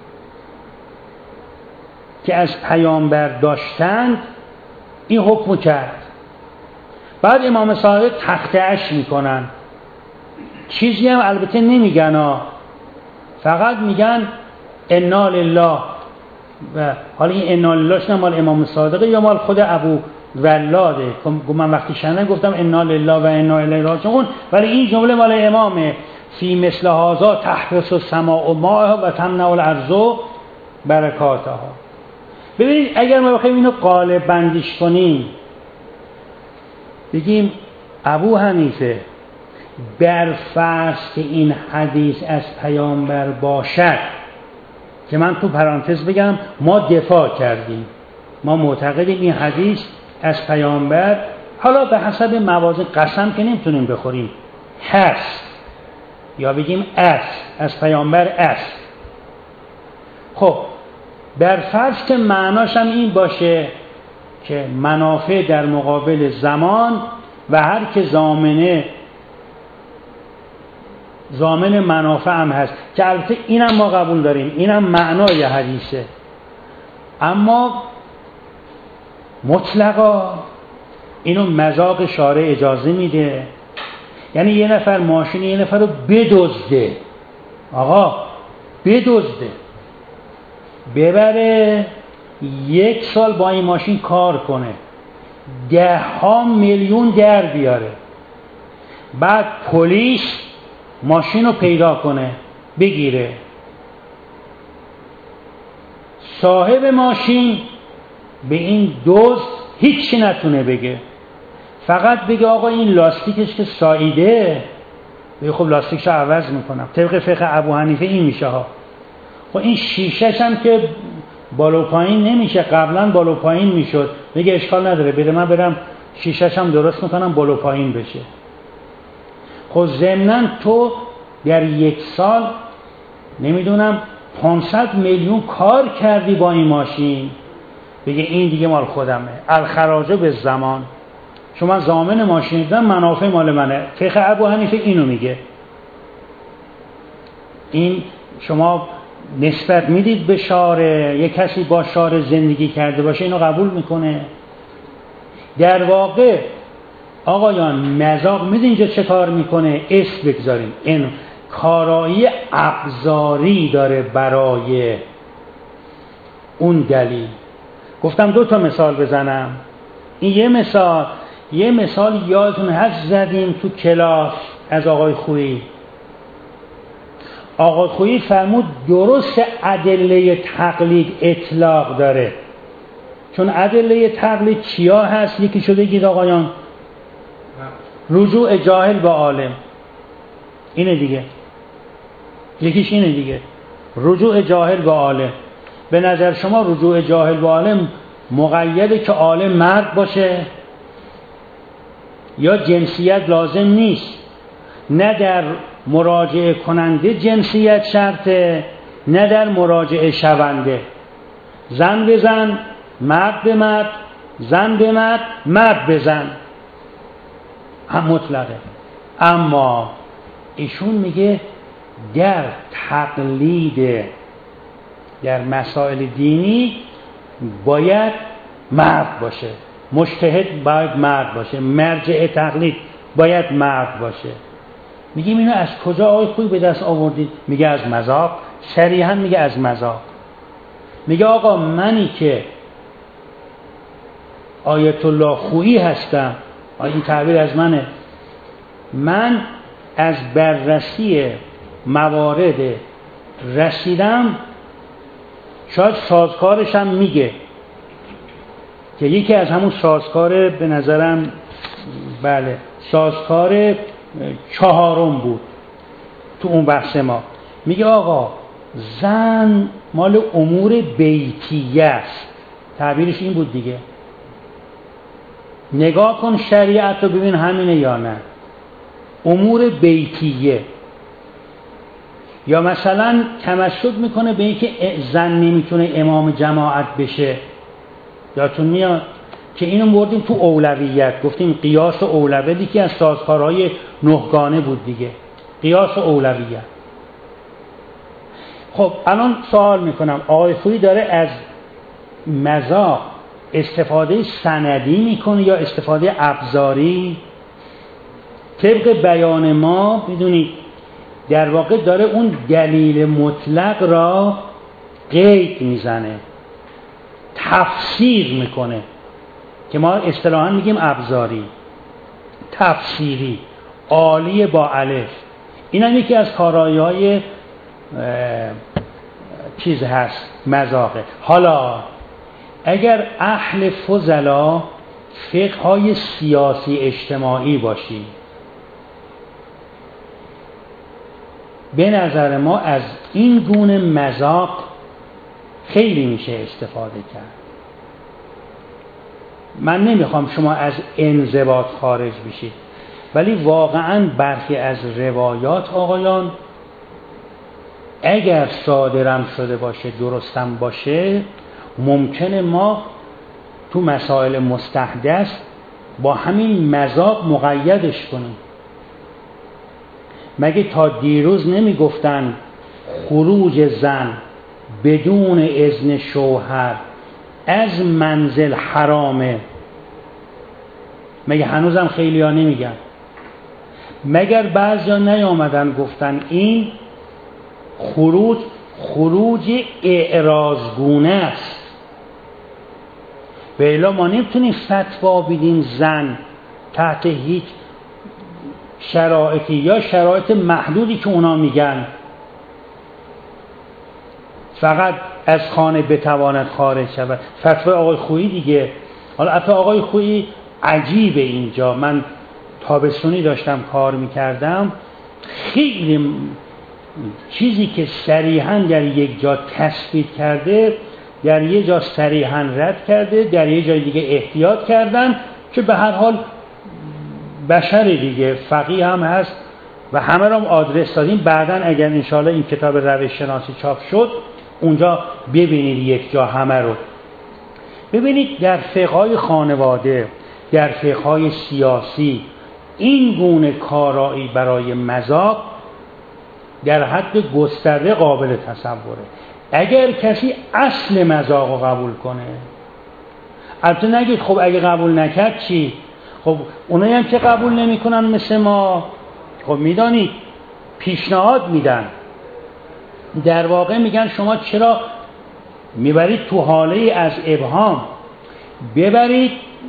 که از پیامبر داشتند این حکم کرد. بعد امام صادق تخطئه‌اش میکنن، چیزی هم البته نمیگن ها، فقط میگن انا لله. و حالا این انا للهش نه مال امام صادقه یا مال خود ابو ولاده. من وقتی شنیدم گفتم انا لله و انا الیه راجعون، ولی این جمله مال امامه. فی مثل هذا تحرس السماء و ماء و تمنع الارض برکاتها. ببینید اگر ما بخوایم اینو قالب بندیش کنیم، بگیم ابو حنیفه بر فرض که این حدیث از پیامبر باشد، که من تو پرانتز بگم ما دفاع کردیم، ما معتقدیم این حدیث از پیامبر، حالا به حسب موازین قسم که نمیتونیم بخوریم، هست یا بگیم است، از پیامبر است. خب بر فرض که معناش هم این باشه که منافع در مقابل زمان و هر که ضامنه ضامن منافع هم هست، که البته اینم ما قبول داریم، اینم معنای حدیثه، اما مطلقا اینو مذاق شارع اجازه میده. یعنی یه نفر ماشین یه نفر رو بدزده، آقا بدزده، ببره یک سال با این ماشین کار کنه، ده ها میلیون در بیاره، بعد پلیس ماشین رو پیدا کنه بگیره، صاحب ماشین به این دزد هیچی نتونه بگه، فقط بگه آقا این لاستیکش که ساییده، بگه خب لاستیکشو عوض میکنم. طبق فقه ابو حنیفه این میشه ها. خب این شیشه‌ش هم که بالا پایین نمیشه، قبلا بالا پایین میشد، بگه اشکال نداره بده من برم شیشه‌ش هم درست میکنم بالا پایین بشه. خب ضمناً تو در یک سال نمیدونم پانصد میلیون کار کردی با این ماشین، بگه این دیگه مال خودمه، الخراج به زمان، شما ضامن ماشین دادن، منافع مال منه. فقه ابو حنیفه اینو میگه. این شما نسبت میدید به شارع، یک کسی با شارع زندگی کرده باشه اینو قبول میکنه. در واقع آقایان مذاق میدید اینجا چه کار میکنه؟ اسم بگذاریم، این کارایی ابزاری داره برای اون دلیل. گفتم دو تا مثال بزنم. این یه مثال یه مثال یادتون هست زدیم تو کلاس از آقای خویی. آقای خویی فرمود درست ادله تقلید اطلاق داره، چون ادله تقلید چیا هست؟ یکی شده بگید آقایان، رجوع جاهل به عالم، اینه دیگه، یکیش اینه دیگه، رجوع جاهل به عالم. به نظر شما رجوع جاهل به عالم مقیده که عالم مرد باشه یا جنسیت لازم نیست؟ نه در مراجعه کننده جنسیت شرطه، نه در مراجعه شونده. زن به زن، مرد به مرد، زن به مرد، مرد به زن، هم مطلقه. اما ایشون میگه در تقلید در مسائل دینی باید مرد باشه، مجتهد باید مرد باشه، مرجع تقلید باید مرد باشه. میگیم اینو از کجا آقای خویی به دست آوردید؟ میگه از مذاق، صریحا میگه از مذاق. میگه آقا منی که آیت الله خویی هستم، این تعبیر از منه، من از بررسی موارد رسیدم، شاید سازکارش هم میگه که یکی از همون سازکار به نظرم بله سازکار چهارم بود تو اون بحث ما. میگه آقا زن مال امور بیتیه است، تعبیرش این بود دیگه. نگاه کن شریعت رو ببین همینه یا نه. امور بیتیه. یا مثلا تمسک میکنه به اینکه زن نمیتونه امام جماعت بشه. یادتون میاد که اینو بردیم تو اولویت، گفتیم قیاس اولویت یکی از سازکارهای نهگانه بود دیگه، قیاس اولویت. خب الان سوال میکنم آقای خویی داره از مذاق استفاده سندی میکنه یا استفاده ابزاری؟ طبق بیان ما میدونید در واقع داره اون دلیل مطلق را قید میزنه، تفسیر میکنه که ما اصطلاحاً میگیم ابزاری، تفسیری، عالی با الف. این هم یکی از کارایی‌های چیز هست، مذاقه. حالا اگر اهل فضلا فقه‌های سیاسی اجتماعی باشی، به نظر ما از این گونه مذاق خیلی میشه استفاده کرد. من نمیخوام شما از انضباط خارج بشید، ولی واقعاً برخی از روایات آقایان اگر صادرم شده باشه، درستم باشه، ممکنه ما تو مسائل مستحدث با همین مذاق مقیدش کنیم. مگه تا دیروز نمیگفتن خروج زن بدون اذن شوهر از منزل حرامه؟ مگه هنوزم خیلی ها نمیگن؟ مگر بعضی ها نیامدن گفتن این خروج خروج اعراضگونه است؟ به الا ما نمیتونیم فتوا بدیم زن تحت هیچ شرایطی یا شرایط محدودی که اونا میگن فقط از خانه بتواند خارج شود. فتوای آقای خویی دیگه. حالا حتی آقای خویی عجیبه اینجا، من تابستونی داشتم کار میکردم، خیلی چیزی که صریحاً در یک جا تثبیت کرده در یک جا صریحاً رد کرده، در یک جای دیگه احتیاط کردن، که به هر حال بشر دیگه، فقیه هم هست و همه رو آدرس دادیم. بعداً اگر انشاءالله این کتاب روش شناسی چاپ شد اونجا ببینید یک جا همه رو. ببینید در فقهای خانواده، در فقهای سیاسی این گونه کارایی برای مذاق در حد گسترده قابل تصوره. اگر کسی اصل مذاق رو قبول کنه، البته نگید خب اگه قبول نکرد چی؟ خب اونایی هم که قبول نمی کنن مثل ما، خب میدانید پیشنهاد میدن، در واقع میگن شما چرا میبرید تو حاله از ابهام، ببرید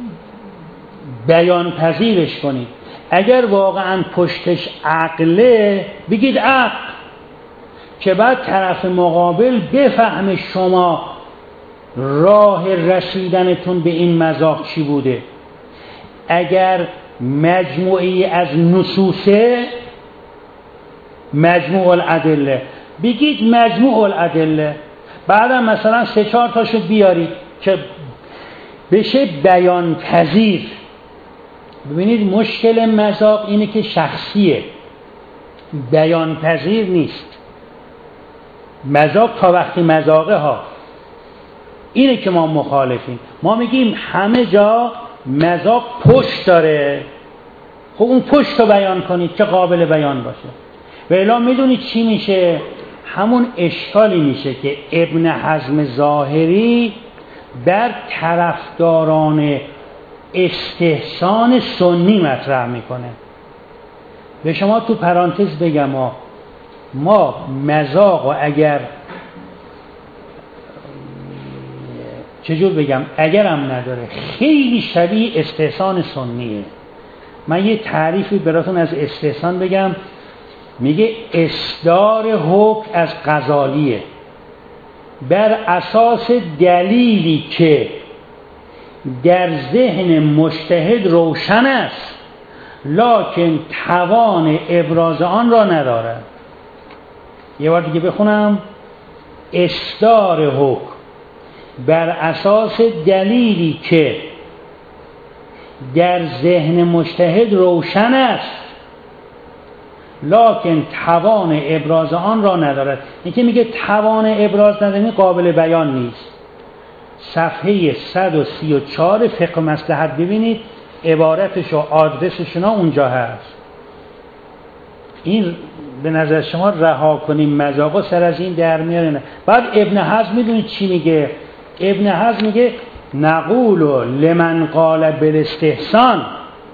بیان پذیرش کنید. اگر واقعا پشتش عقله بگید عقل، که بعد طرف مقابل بفهمه شما راه رسیدنتون به این مذاق چی بوده. اگر مجموعی از نصوصه، مجموع الادله، بگید مجموع الادله، بعدم مثلا سه چهار تاشو بیارید که بشه بیان پذیر. ببینید مشکل مذاق اینه که شخصیه، بیان پذیر نیست. مذاق تا وقتی مذاقه ها، اینه که ما مخالفیم. ما میگیم همه جا مذاق پشت داره، خب اون پشت رو بیان کنید که قابل بیان باشه. و الا میدونید چی میشه؟ همون اشکالی میشه که ابن حزم ظاهری در طرفداران استحسان سنی مطرح میکنه. به شما تو پرانتز بگم ما ما مذاق و اگر چجور بگم اگرم نداره خیلی شبیه استحسان سنیه. من یه تعریفی براتون از استحسان بگم میگه اصدار حکم از غزالیه بر اساس دلیلی که در ذهن مجتهد روشن است لکن توان ابراز آن را ندارد. یه بار دیگه بخونم. اصدار حکم بر اساس دلیلی که در ذهن مجتهد روشن است لکن توان ابراز آن را ندارد. این که میگه توان ابراز ندارد قابل بیان نیست. صفحه صد و سی و چهار فقه مصلحت ببینید، عبارتش و آدرسشون اونجا هست. این به نظر شما رها کنیم مذاقا سر از این در میاره نه. بعد ابن حزم میدونید چی میگه؟ ابن حزم میگه نقول لمن قال بالاستحسان.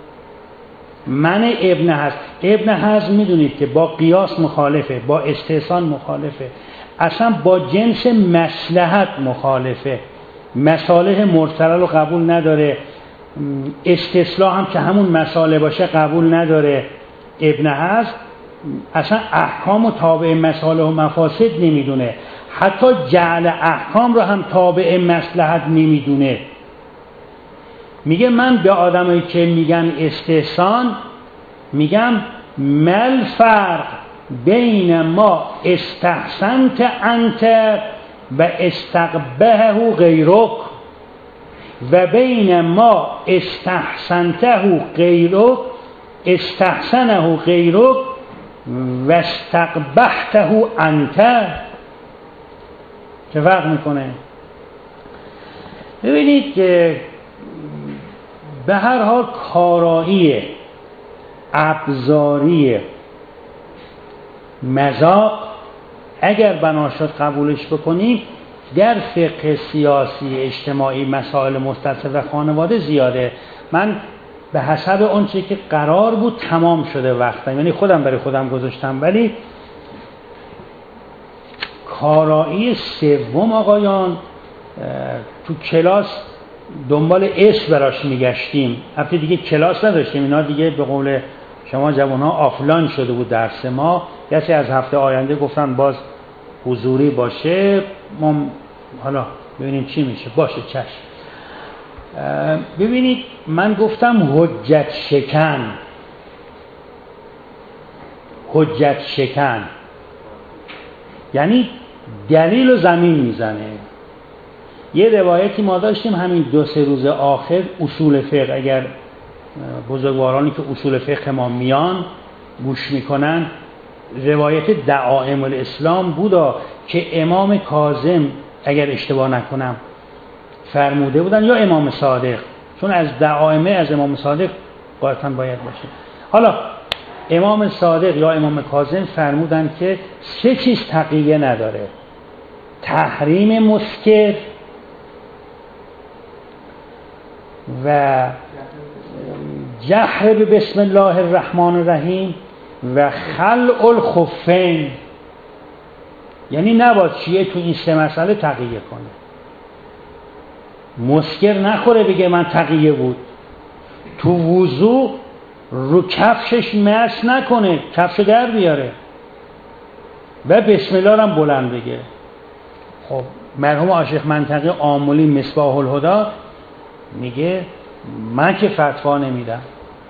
من ابن حزم ابن حزم میدونید که با قیاس مخالفه، با استحسان مخالفه، اصلا با جنس مصلحت مخالفه. مصالح مرسله رو قبول نداره، استصلاح هم که همون مساله باشه قبول نداره. ابن حزم اصلا احکام و تابع مصالح و مفاسد نمیدونه، حتی جعل احکام رو هم تابع مصلحت نمیدونه. میگه من به آدمایی که میگن استحسان میگم مل فرق بین ما استحسنت انت و استقبهه غیرک و بین ما استحسنته غیرک استحسنه غیرک و استقبحته انت. چه فرق میکنه؟ ببینید که به هر حال کارایی ابزاری مذاق اگر بنا شد قبولش بکنیم در فقه سیاسی اجتماعی مسائل مستطر و خانواده زیاده. من به حسب اون چیزی که قرار بود تمام شده وقتا، یعنی خودم برای خودم گذاشتم، ولی کارایی سوم آقایان تو کلاس دنبال اسم براش میگشتیم. هفته دیگه کلاس نداشتیم، اینا دیگه به قول شما جوانها آفلاین شده بود درس ما. کسی از هفته آینده گفتن باز حضوری باشه، ما حالا ببینیم چی میشه. باشه چشم. ببینید من گفتم حجت شکن، حجت شکن یعنی دلیل و زمین میزنه. یه روایتی ما داشتیم همین دو سه روز آخر اصول فقه، اگر بزرگوارانی که اصول فقه ما میان گوش میکنن، روایت دعائم الاسلام بودا که امام کاظم اگر اشتباه نکنم فرموده بودن، یا امام صادق، چون از دعائمه از امام صادق قاطعا باید باشه. حالا امام صادق یا امام کاظم فرمودن که سه چیز تقیه نداره: تحریم مسکر و جهر به بسم الله الرحمن الرحیم و خلع الخفین. یعنی نباید چیه تو این سه مسئله تقیه کنه. مسکر نخوره بگه من تقیه بود. تو وضو رو کفشش مس نکنه، کفش در بیاره و بسم الله هم بلند بگه. خب مرحوم عاشق منطقه آملی مصباح الهدی میگه من که فتوا نمیدم،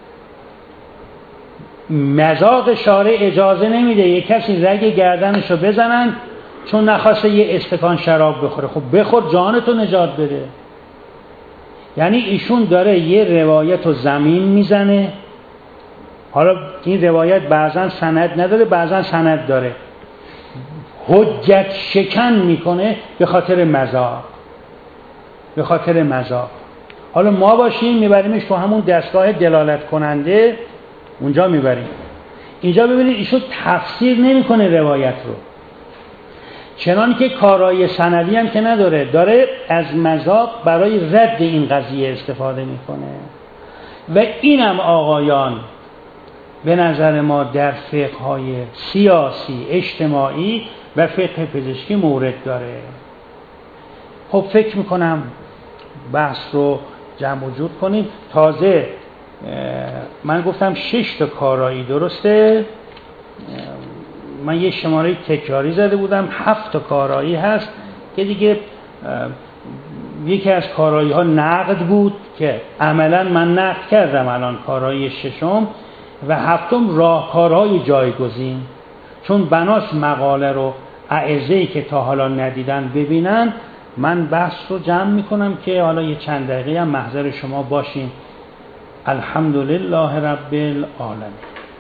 مذاق شارع اجازه نمیده یه کسی رگ گردنشو بزنن چون نخواسته یه استکان شراب بخوره. خب بخور جانتو نجات بده. یعنی ایشون داره یه روایت رو زمین میزنه. حالا این روایت بعضا سند نداره، بعضا سند داره. حجت شکن میکنه به خاطر مذاق، به خاطر مذاق. حالا ما باشیم میبریمش تو همون دستگاه دلالت کننده، اونجا میبریم. اینجا ببینید ایشون تفسیر نمیکنه روایت رو، چنان که کارای سندی هم که نداره، داره از مذاق برای رد این قضیه استفاده میکنه. و اینم آقایان به نظر ما در فقه‌های سیاسی اجتماعی و فقه پزشکی مورد داره. خب فکر میکنم بحث رو جمع و جور کنیم. تازه من گفتم شش تا کارایی، درسته؟ من یه شماره تکراری زده بودم، هفت تا کارایی هست که دیگه یکی از کارایی ها نقد بود که عملا من نقد کردم الان کارایی ششم، و هفتم راهکارهای جایگزین. چون بناس مقاله رو اعضایی که تا حالا ندیدن ببینن، من بحث رو جمع میکنم که حالا یه چند دقیقه هم محضر شما باشیم. الحمدلله رب العالمین.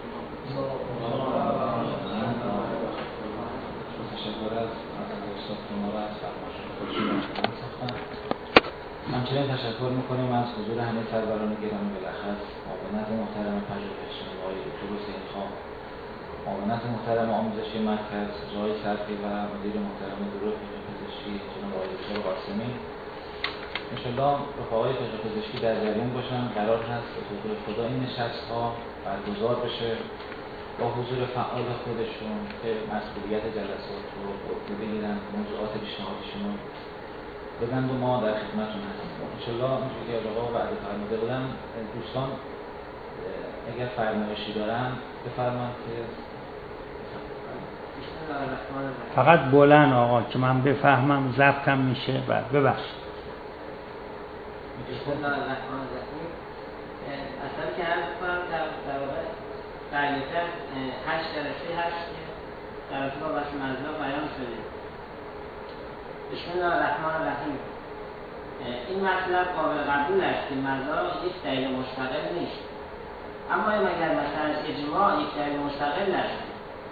همچنین تشکر میکنیم از حضور همه سروران گرامی، بالاخص معاونت محترم پژوهشی آقای دکتر حسین خان، معاونت محترم آموزشی مرکز جای صرفی و مدیر محترم گروه پژوهشی جناب آقای دکتر قاسمی. انشالله رفقای پژوهشی در جریان باشن. قرار هست به توفیق خدا این نشست‌ها برگزار بشه با حضور فعال خودشون که مسئولیت جلسات رو عهده بگیرن، موضوعات پیشنهادشون رو بدن و ما در خدمتتون هستیم. انشالله اونجوری که آقا وعده فرموده بودم، دوستان اگر فرمایشی دارن بفرمایید که
فقط بلند آقا که من بفهمم، ضبطم میشه. بعد ببخشید.
بسم الله الرحمن الرحیم. اصلا که عرض کنم در واقع قاعدتاً هشت جلسه هست که در ارتباط با بحث مزاق بیان شده. بسم الله الرحمن الرحیم. این مطلب قابل قبول است که مزاق یک دلیل مستقل نیست، اما مگر مثلا اجماع یک دلیل مستقل است،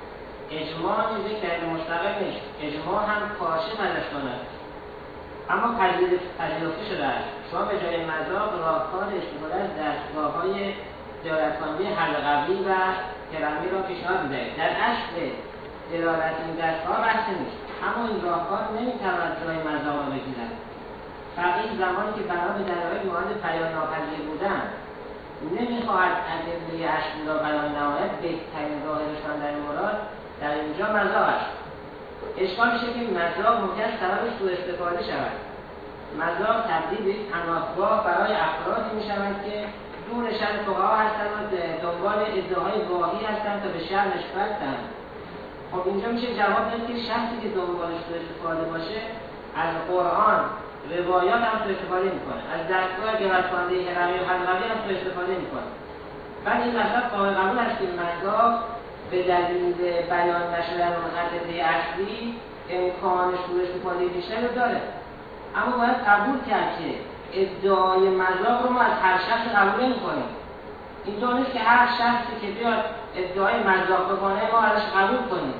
اجماع نیز یک دلیل مستقل نیست، اجماع هم کاشف ازش کند، اما پذیرفته شده است. شما به جای مزاق راهکار استفاده از دستگاه‌های دلالت‌کننده حل قبلی و کرمی را پیشنهاد می‌دهید. در اصل دلالت این دستگاه بحث نیست، اما این راهکار نمی‌تواند جای مزاق را بگیرد. فقیه زمانی که بنا به دلایل مانند پیام ناپذیر بودن نمی‌خواهد ادله اصلی را بیان نماید، بهترین راه رساندن مراد در اینجا مزاق است. اشکال میشه که مزاق ممکن است سبب سوء استفاده شود. مزاق تبدیل به یک پناهگاه برای افرادی می‌شود که دور شر فقها هستند و دنبال ادعاهای واهی هستند تا به شر نسبت دهند. خب اینجا میشه جواب داد که شخصی که دنبال سوء استفاده باشه از قرآن، روایات هم سوء استفاده میکنه، از دستگاه دلالت‌کننده حرمی و حلقوی هم سوء استفاده میکنه. بعد این مطلب قابل قبول است که مزاق به دلیل بیان نشدن اون ادله اصلی امکان سوء استفاده بیشتری داره، اما باید قبول کرد که ادعای مزاق رو ما از هر شخص قبول نمی‌کنیم. اینطور نیست که هر شخصی که بیاد ادعای مزاق بکنه ما ازش قبول کنیم.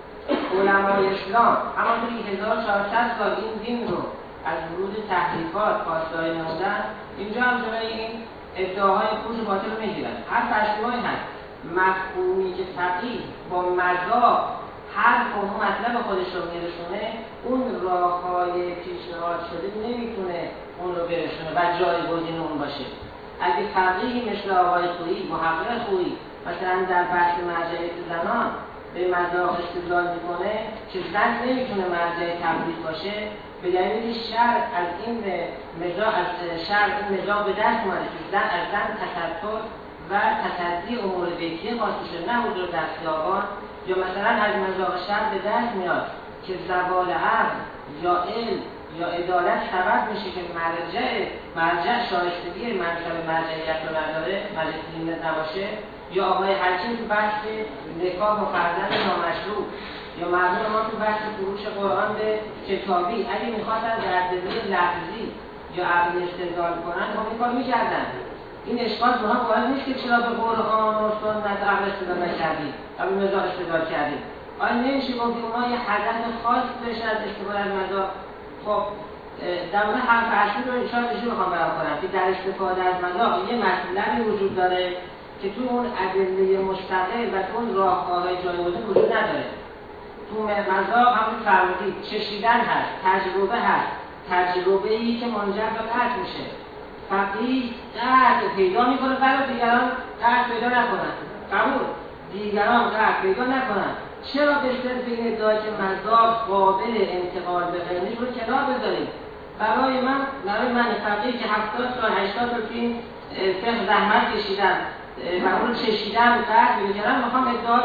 علمای اسلام همونطوری که هزار و چهارصد سال این دین رو از ورود تحریفات پاسداری نمودن، اینجا هم جلوی این ادعاهای پوچ و باطل رو میگیرن. هر اشتباهی هست، مفهومی که فقیه با مزاق هر کدوم مطلب خودش رو میرسونه، اون راههای پیشنهاد شده نمیتونه اون رو برسونه و جایگزین اون باشه. اگه فقیهی مثل آقای خویی، محقق خویی مثلا در بحث مرجعیت زنان به مزاق استدلال میکنه که زن نمیتونه مرجع تبدیل باشه، به دلیل شرع از این مزاق از شرع این مزاق به دست اومده که زن از زن تستر و تصدی امور بیتیه خواسته شده، نه حضور در خیابان. یا مثلا از مزاق شرع به دست میاد که زوال عقل یا علم یا عدالت سبب میشه که مرجع مرجع شایستگی منصب مرجعیت رو نداره، مرجعیت نباشه. یا آقای حکیم تو بحث نکاح و فرزند نامشروع، یا مردم ما تو بحث فروش قرآن به کتابی اگه میخواستن در ادله لفظی یا عقلی استدلال کنن خب این کار میکردن. این اشکال به هم وارد نیست که چرا به قرآن و سنت عقل استدلال نکردیم و به مزاق استدلال کردیم. آیا نمیشه گفت اونها یه هدف خاص داشتن از استفاده از مزاق؟ خب در مورد حرف اصلی رو انشاءالله ایشون میخوام بیان کنم که در استفاده از مزاق یه مطلبی وجود داره که تو اون ادله مستقل و تو اون راهکارهای جایگزین وجود نداره. تو مزاق همون فرمودید چشیدن هست، تجربه هست، تجربه‌ای که منجر به قطع میشه. فقیه قطع پیدا میکنه برای دیگران قطع پیدا نکنن. قبول دیگران قطع پیدا نکنن. چرا به صرف این ادعای که مزاق قابل انتقال به غیرش رو کنار بذاریم؟ برای من برای من فقیه که هفتاد سال هشتاد سال که این فقه زحمت کشیدن و اون چشیدن قطع میکنن، میخوام ادعا به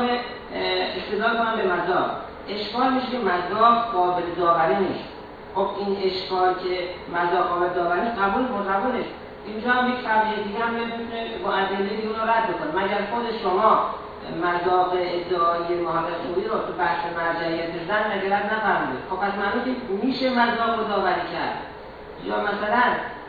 استدلال کنم به مذاق. اشکال میشه که مذاق قابل داوری نیست. خب این اشکال که مذاق قابل داوری نیست قبول مقبولش. اینجا هم یک فرضیه دیگه هم میتونه با ادله دیگه اون رو رد بکنه. مگر خود شما مذاق ادعای محقق خویی رو تو بحث مرجعیت زن مگر رد نفرمودید؟ خب پس معنی که میشه مذاق رو داوری کرد. یا مثلا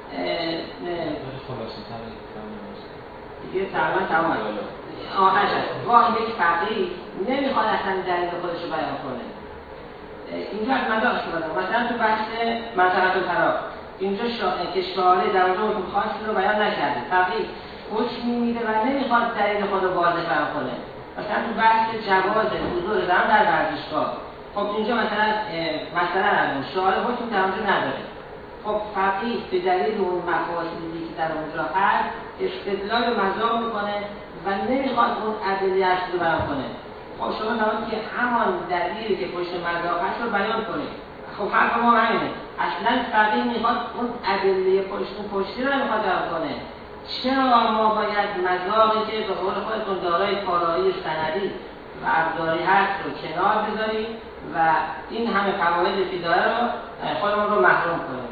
خلاصه تر
دیگه تقریبا تمام آخرش هست. واه یک فقیه نمیخواد اصلا دلیل خودش رو بیان کنه. اینجا از مذاق استفاده کنه. مثلا تو بحث منطقه الفراغ اینجا که شارع در اونجا حکم خاصی رو بیان نکرده. فقیه حکمی میده و نمیخواد دلیل خود رو واضح بیان کنه. مثلا تو بحث جواز حضور زن در ورزشگاه، خب اینجا مثلا مثلا الان شارع حکم در اونجا نداره. خب فقیه به دلیل اون مفاسدی که در اونجا هست استدلال مذاق میکنه و نمیخواد اون ادله اصلی رو بیان کنه. خب شما نمید که همان دلیلی که پشت مذاق هست رو بیان کنید. خب حرف ما همینه. اصلا فقیه میخواد اون ادله پشت پشتی رو نمیخواد بیان کنه. چرا ما باید مذاقی که به قول خودتون دارای کارایی سندی و ابزاری هست رو کنار بذاریم و این همه فواید که داره رو خودمون رو محروم کنیم؟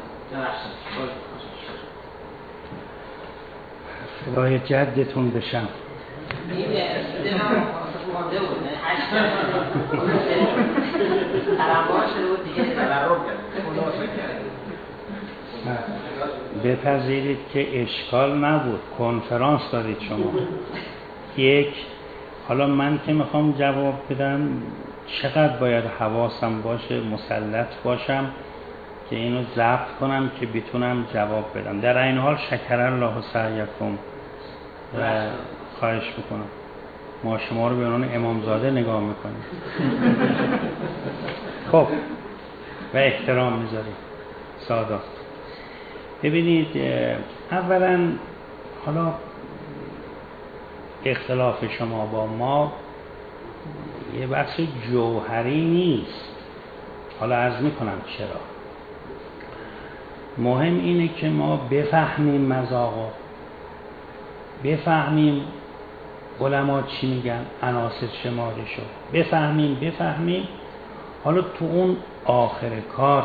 خدای جدتون بشم.
این دلم مانده بود نه هشت ترنبار شده بود دیگه تبرم کرد.
بپذیرید که اشکال نبود، کنفرانس دارید شما. یک، حالا من که میخوام جواب بدم چقدر باید حواسم باشه، مسلط باشم که اینو ضبط کنم که بتونم جواب بدم. در این حال شکر الله سعیکم و خواهش میکنم ما شما رو به عنوان امامزاده نگاه میکنیم خب و احترام میذاریم. سادا ببینید، اولا حالا اختلاف شما با ما یه بحث جوهری نیست. حالا عرض میکنم چرا. مهم اینه که ما بفهمیم مذاقو، بفهمیم علما چی میگن، عناصر شماری شد، بفهمیم بفهمیم حالا تو اون آخر کار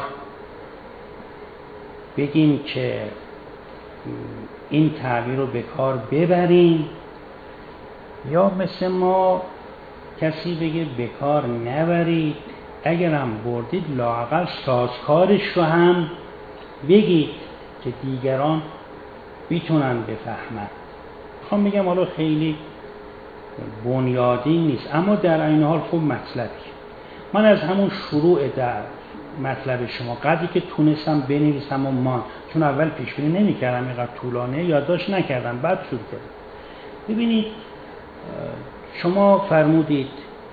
بگیم که این تعبیر رو به کار ببریم، یا مثل ما کسی بگه به کار نبرید، اگرم بردید لااقل سازکارش رو هم بگید که دیگران بیتونن بفهمن. میخوام بگم حالا خیلی بنیادی نیست، اما در این حال خوب مطلبی. من از همون شروع در مطلب شما قدری که تونستم بنویسم و ما چون اول پیش بینی نمی‌کردم اینقدر طولانه یادداشت نکردم، بعد شروع کردم. ببینید شما فرمودید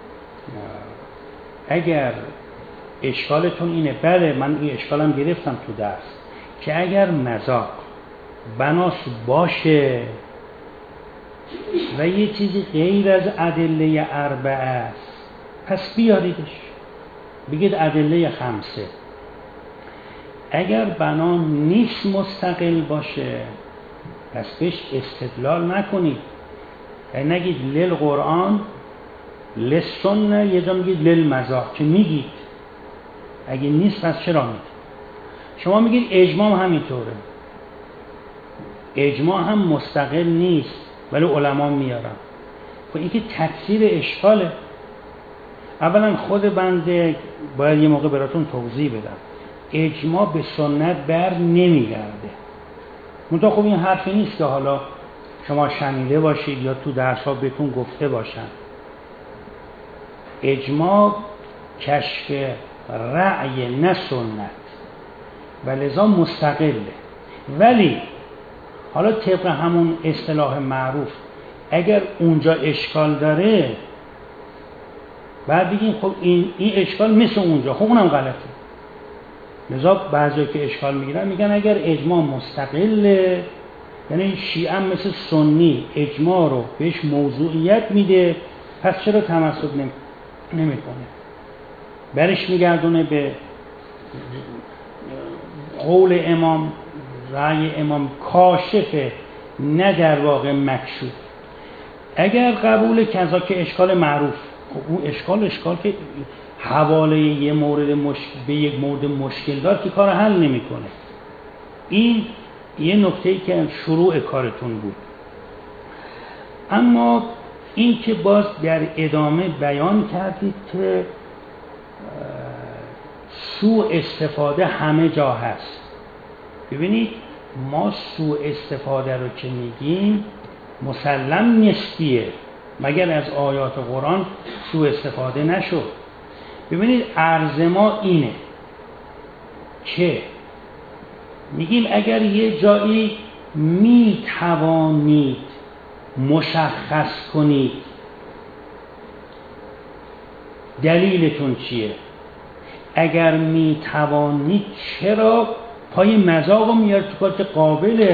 اگر اشکالتون اینه، بله من این اشکالم گرفتم تو درس، که اگر مذاق بناس باشه و یه چیزی غیر از ادله اربعه است پس بیاریدش، بگید ادله خمسه. اگر بنا نیست مستقل باشه پس بهش استدلال نکنید، یعنی نگید لیل قرآن لیل سنه، یه جا میگید لیل مذاق که میگید اگه نیست پس چرا میگید؟ شما میگید اجماع هم همینطوره، اجماع هم مستقل نیست ولی علما میارن. خب این که تکثیر اشکاله. اولا خود بنده باید یه موقع براتون توضیح بدم، اجماع به سنت بر نمیگرده. منتها خب این حرفی نیست که حالا شما شنیده باشید یا تو درس ها بهتون گفته باشن. اجماع کشف رأی نه سنت و لذا مستقله. ولی حالا طبق همون اصطلاح معروف اگر اونجا اشکال داره بعد بگیم خب این, این اشکال مثل اونجا، خب اونم غلطه. لذا بعضی که اشکال میگیرن میگن اگر اجماع مستقله، یعنی شیعه مثل سنی اجماع رو بهش موضوعیت میده پس چرا تمسک نمیکنه، برش میگردونه به قول امام، رأی امام کاشفه نه در واقع مکشوف. اگر قبول کذا که اشکال معروف خب اون اشکال اشکال که حواله یه مورد مشکل به یک مورد مشکل دار که کار حل نمیکنه. این یه نکته‌ای که شروع کارتون بود. اما این که باز در ادامه بیان کردید که سوء استفاده همه جا هست. ببینید ما سوء استفاده رو که میگیم مسلم نسبیه، مگر از آیات قرآن سوء استفاده نشد. ببینید عرض ما اینه که میگیم اگر یه جایی میتوانید مشخص کنید دلیلتون چیه، اگر میتوانید چرا پای مذاق رو میاره تو کار که قابل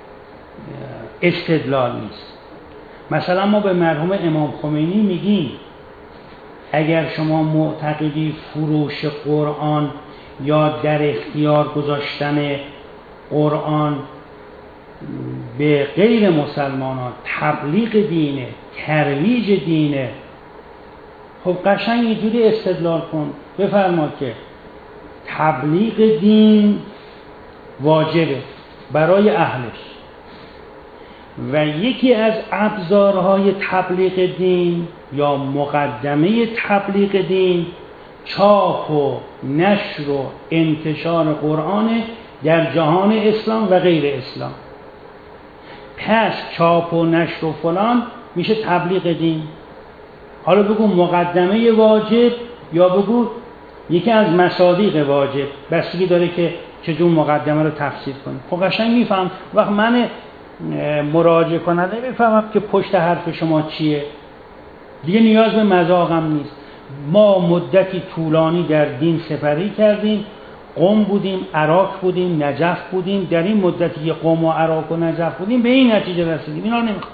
استدلال نیست. مثلا ما به مرحوم امام خمینی میگیم اگر شما معتقدی فروش قرآن یا در اختیار گذاشتن قرآن به غیر مسلمانان تبلیغ دینه، ترویج دینه، خب قشنگ اینجوری استدلال کن، بفرما که تبلیغ دین واجبه برای اهلش و یکی از ابزارهای تبلیغ دین یا مقدمه تبلیغ دین چاپ و نشر و انتشار قرآن در جهان اسلام و غیر اسلام. پس چاپ و نشر و فلان میشه تبلیغ دین. حالا بگو مقدمه واجب یا بگو یکی از مصادیق واجب، بستگی داره که چجور مقدمه رو تفسیر کنی. خب قشنگ میفهم. وقت من مراجعه کننده میفهمم که پشت حرف شما چیه، دیگه نیاز به مذاقم نیست. ما مدتی طولانی در دین سپری کردیم، قم بودیم، عراق بودیم، نجف بودیم. در این مدتی که قم و عراق و نجف بودیم به این نتیجه رسیدیم. اینا نمیخواد.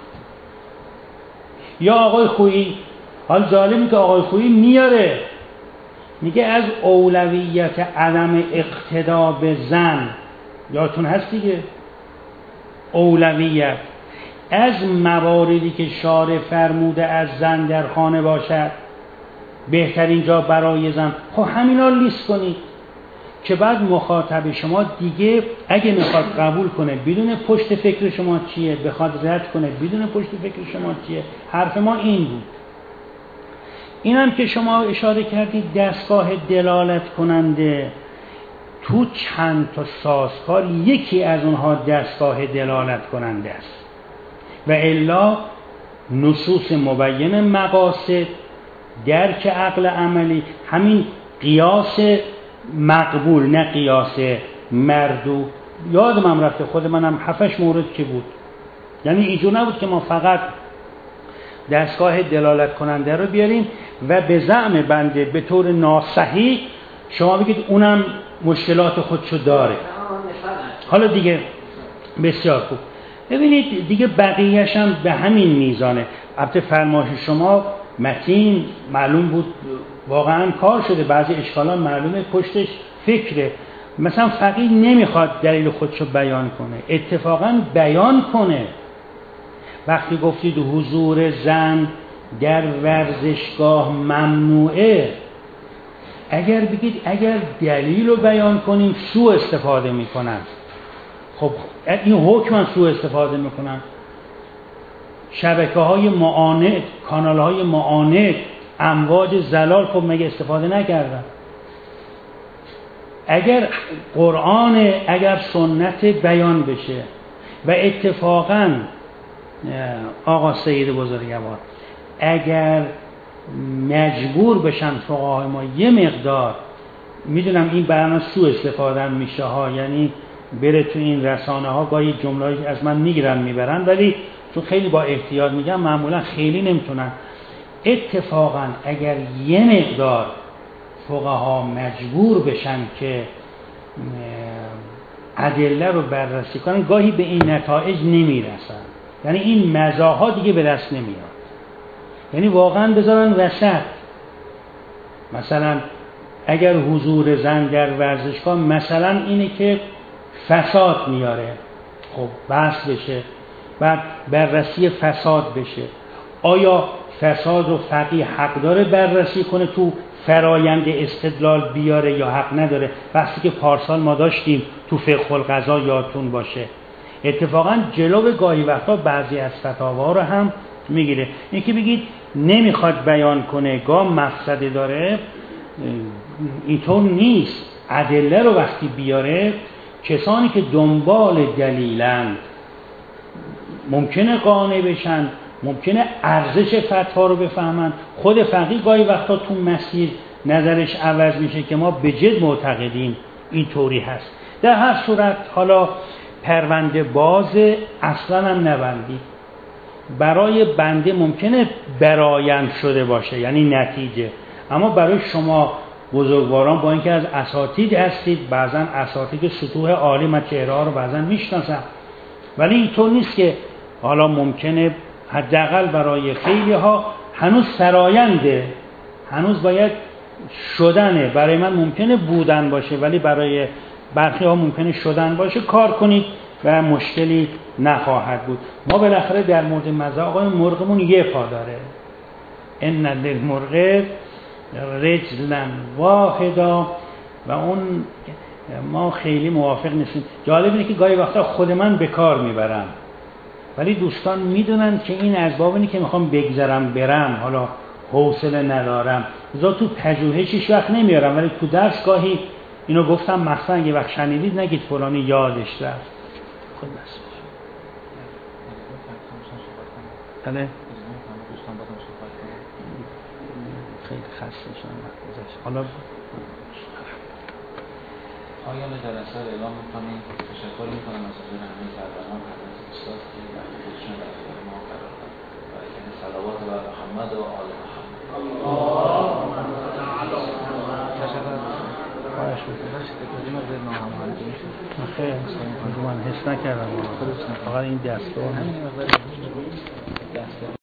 یا آقای خویی، حال جالبی که آقای خویی میاره میگه از اولویت عدم اقتدا به زن، یادتون هست دیگه، اولویت از مواردی که شارع فرموده از زن در خانه باشد بهترین جا برای زن. خب همینا لیست کنید که بعد مخاطب شما دیگه اگه میخواد قبول کنه بدون پشت فکر شما چیه، بخواد رد کنه بدون پشت فکر شما چیه. حرف ما این بود. اینم که شما اشاره کردید دستگاه دلالت کننده، تو چند تا سازکار یکی از اونها دستگاه دلالت کننده است و الا نصوص مبین مقاصد، درک عقل عملی، همین قیاس مقبول نه قیاس مردو. یادم هم رفته خود منم هفتش مورد که بود. یعنی اینجور نبود که ما فقط دستگاه دلالت کننده رو بیاریم و به زعم بنده به طور ناصحیح شما بگید اونم مشکلات خودشو داره. حالا دیگه بسیار خوب. ببینید دیگه بقیه‌اش هم به همین میزانه. البته فرمایش شما متین معلوم بود واقعا کار شده، بعضی اشکالات معلومه پشتش فکره. مثلا فقیه نمیخواد دلیل خودشو بیان کنه، اتفاقا بیان کنه. وقتی گفتید حضور زن در ورزشگاه ممنوعه، اگر بگید اگر دلیل رو بیان کنیم سوء استفاده میکنن، خب این حکم سوء استفاده میکنن. شبکه های معاند، کانال های معاند، امواج زلال خب مگه استفاده نکردن؟ اگر قرآن، اگر سنت بیان بشه و اتفاقا آقا سید بزرگوار اگر مجبور بشن فقهای ما یه مقدار، میدونم این برنامه سوء استفاده میشه ها، یعنی بره تو این رسانه ها گاهی جمله‌ای از من میگیرن میبرن، ولی چون خیلی با احتیاط میگم معمولا خیلی نمیتونن. اتفاقا اگر یه مقدار فقها مجبور بشن که ادله رو بررسی کنن گاهی به این نتایج نمیرسن، یعنی این مزاحا دیگه به دست نمیاد. یعنی واقعا بذارن وسط. مثلا اگر حضور زن در ورزشگاه مثلا اینه که فساد میاره، خب بحث بشه، بعد بررسی فساد بشه. آیا فساد و فقیه حق داره بررسی کنه تو فرایند استدلال بیاره یا حق نداره. بحثی که پارسال ما داشتیم تو فقه القضا یادتون باشه. اتفاقا جلو گاهی وقتا بعضی از فتاوا رو هم میگیره. این که بگید نمیخواد بیان کنه گاه مفسده داره، اینطور نیست. ادله رو وقتی بیاره، کسانی که دنبال دلیلن ممکنه قانع بشن، ممکنه ارزش فتوا رو بفهمن. خود فقیه گاهی وقتا تو مسیر نظرش عوض میشه که ما به جد معتقدیم این طوری هست. در هر صورت حالا پرونده باز اصلا هم نبندی. برای بنده ممکنه برآیند شده باشه، یعنی نتیجه، اما برای شما بزرگواران با اینکه از اساتید هستید، بعضا اساتید سطوح عالی، من چهره ها رو بعضا میشناسم، ولی اینطور نیست که حالا ممکنه حداقل برای خیلی ها هنوز سراینده، هنوز باید شدنه. برای من ممکنه بودن باشه ولی برای برخی ها ممکنه شدن باشه. کار کنید و مشکلی نخواهد بود. ما بالاخره در مورد مزه آقای مرغمون یه پا داره، ان للمرغ رجلا واحدا، و اون ما خیلی موافق نیستیم. جالب اینه که گاهی وقتا خود من به کار میبرم ولی دوستان میدونن که این از باب اینه که میخوام بگذرم برم، حالا حوصله ندارم، زا تو پژوهشش وقت نمیارم، ولی تو درس گاهی اینو گفتم مثلا یه وقت شنیدید نگید فلانی یادش رفت. خود بس بله خیلی خسته شدم گذشت. حالا
آیان جلسه رو اعلام میکنیم. تشکر میکنم از حضور همه سروران حضرت استاد که وقت خودشون در اختیار ما قرار داد. برکت صلوات بر محمد و آل محمد. تشکر.
خواهش میکنم.
تشکر مقدر ناهماهنگی میشه.
خیلی من حس نکردم. فقط این دستور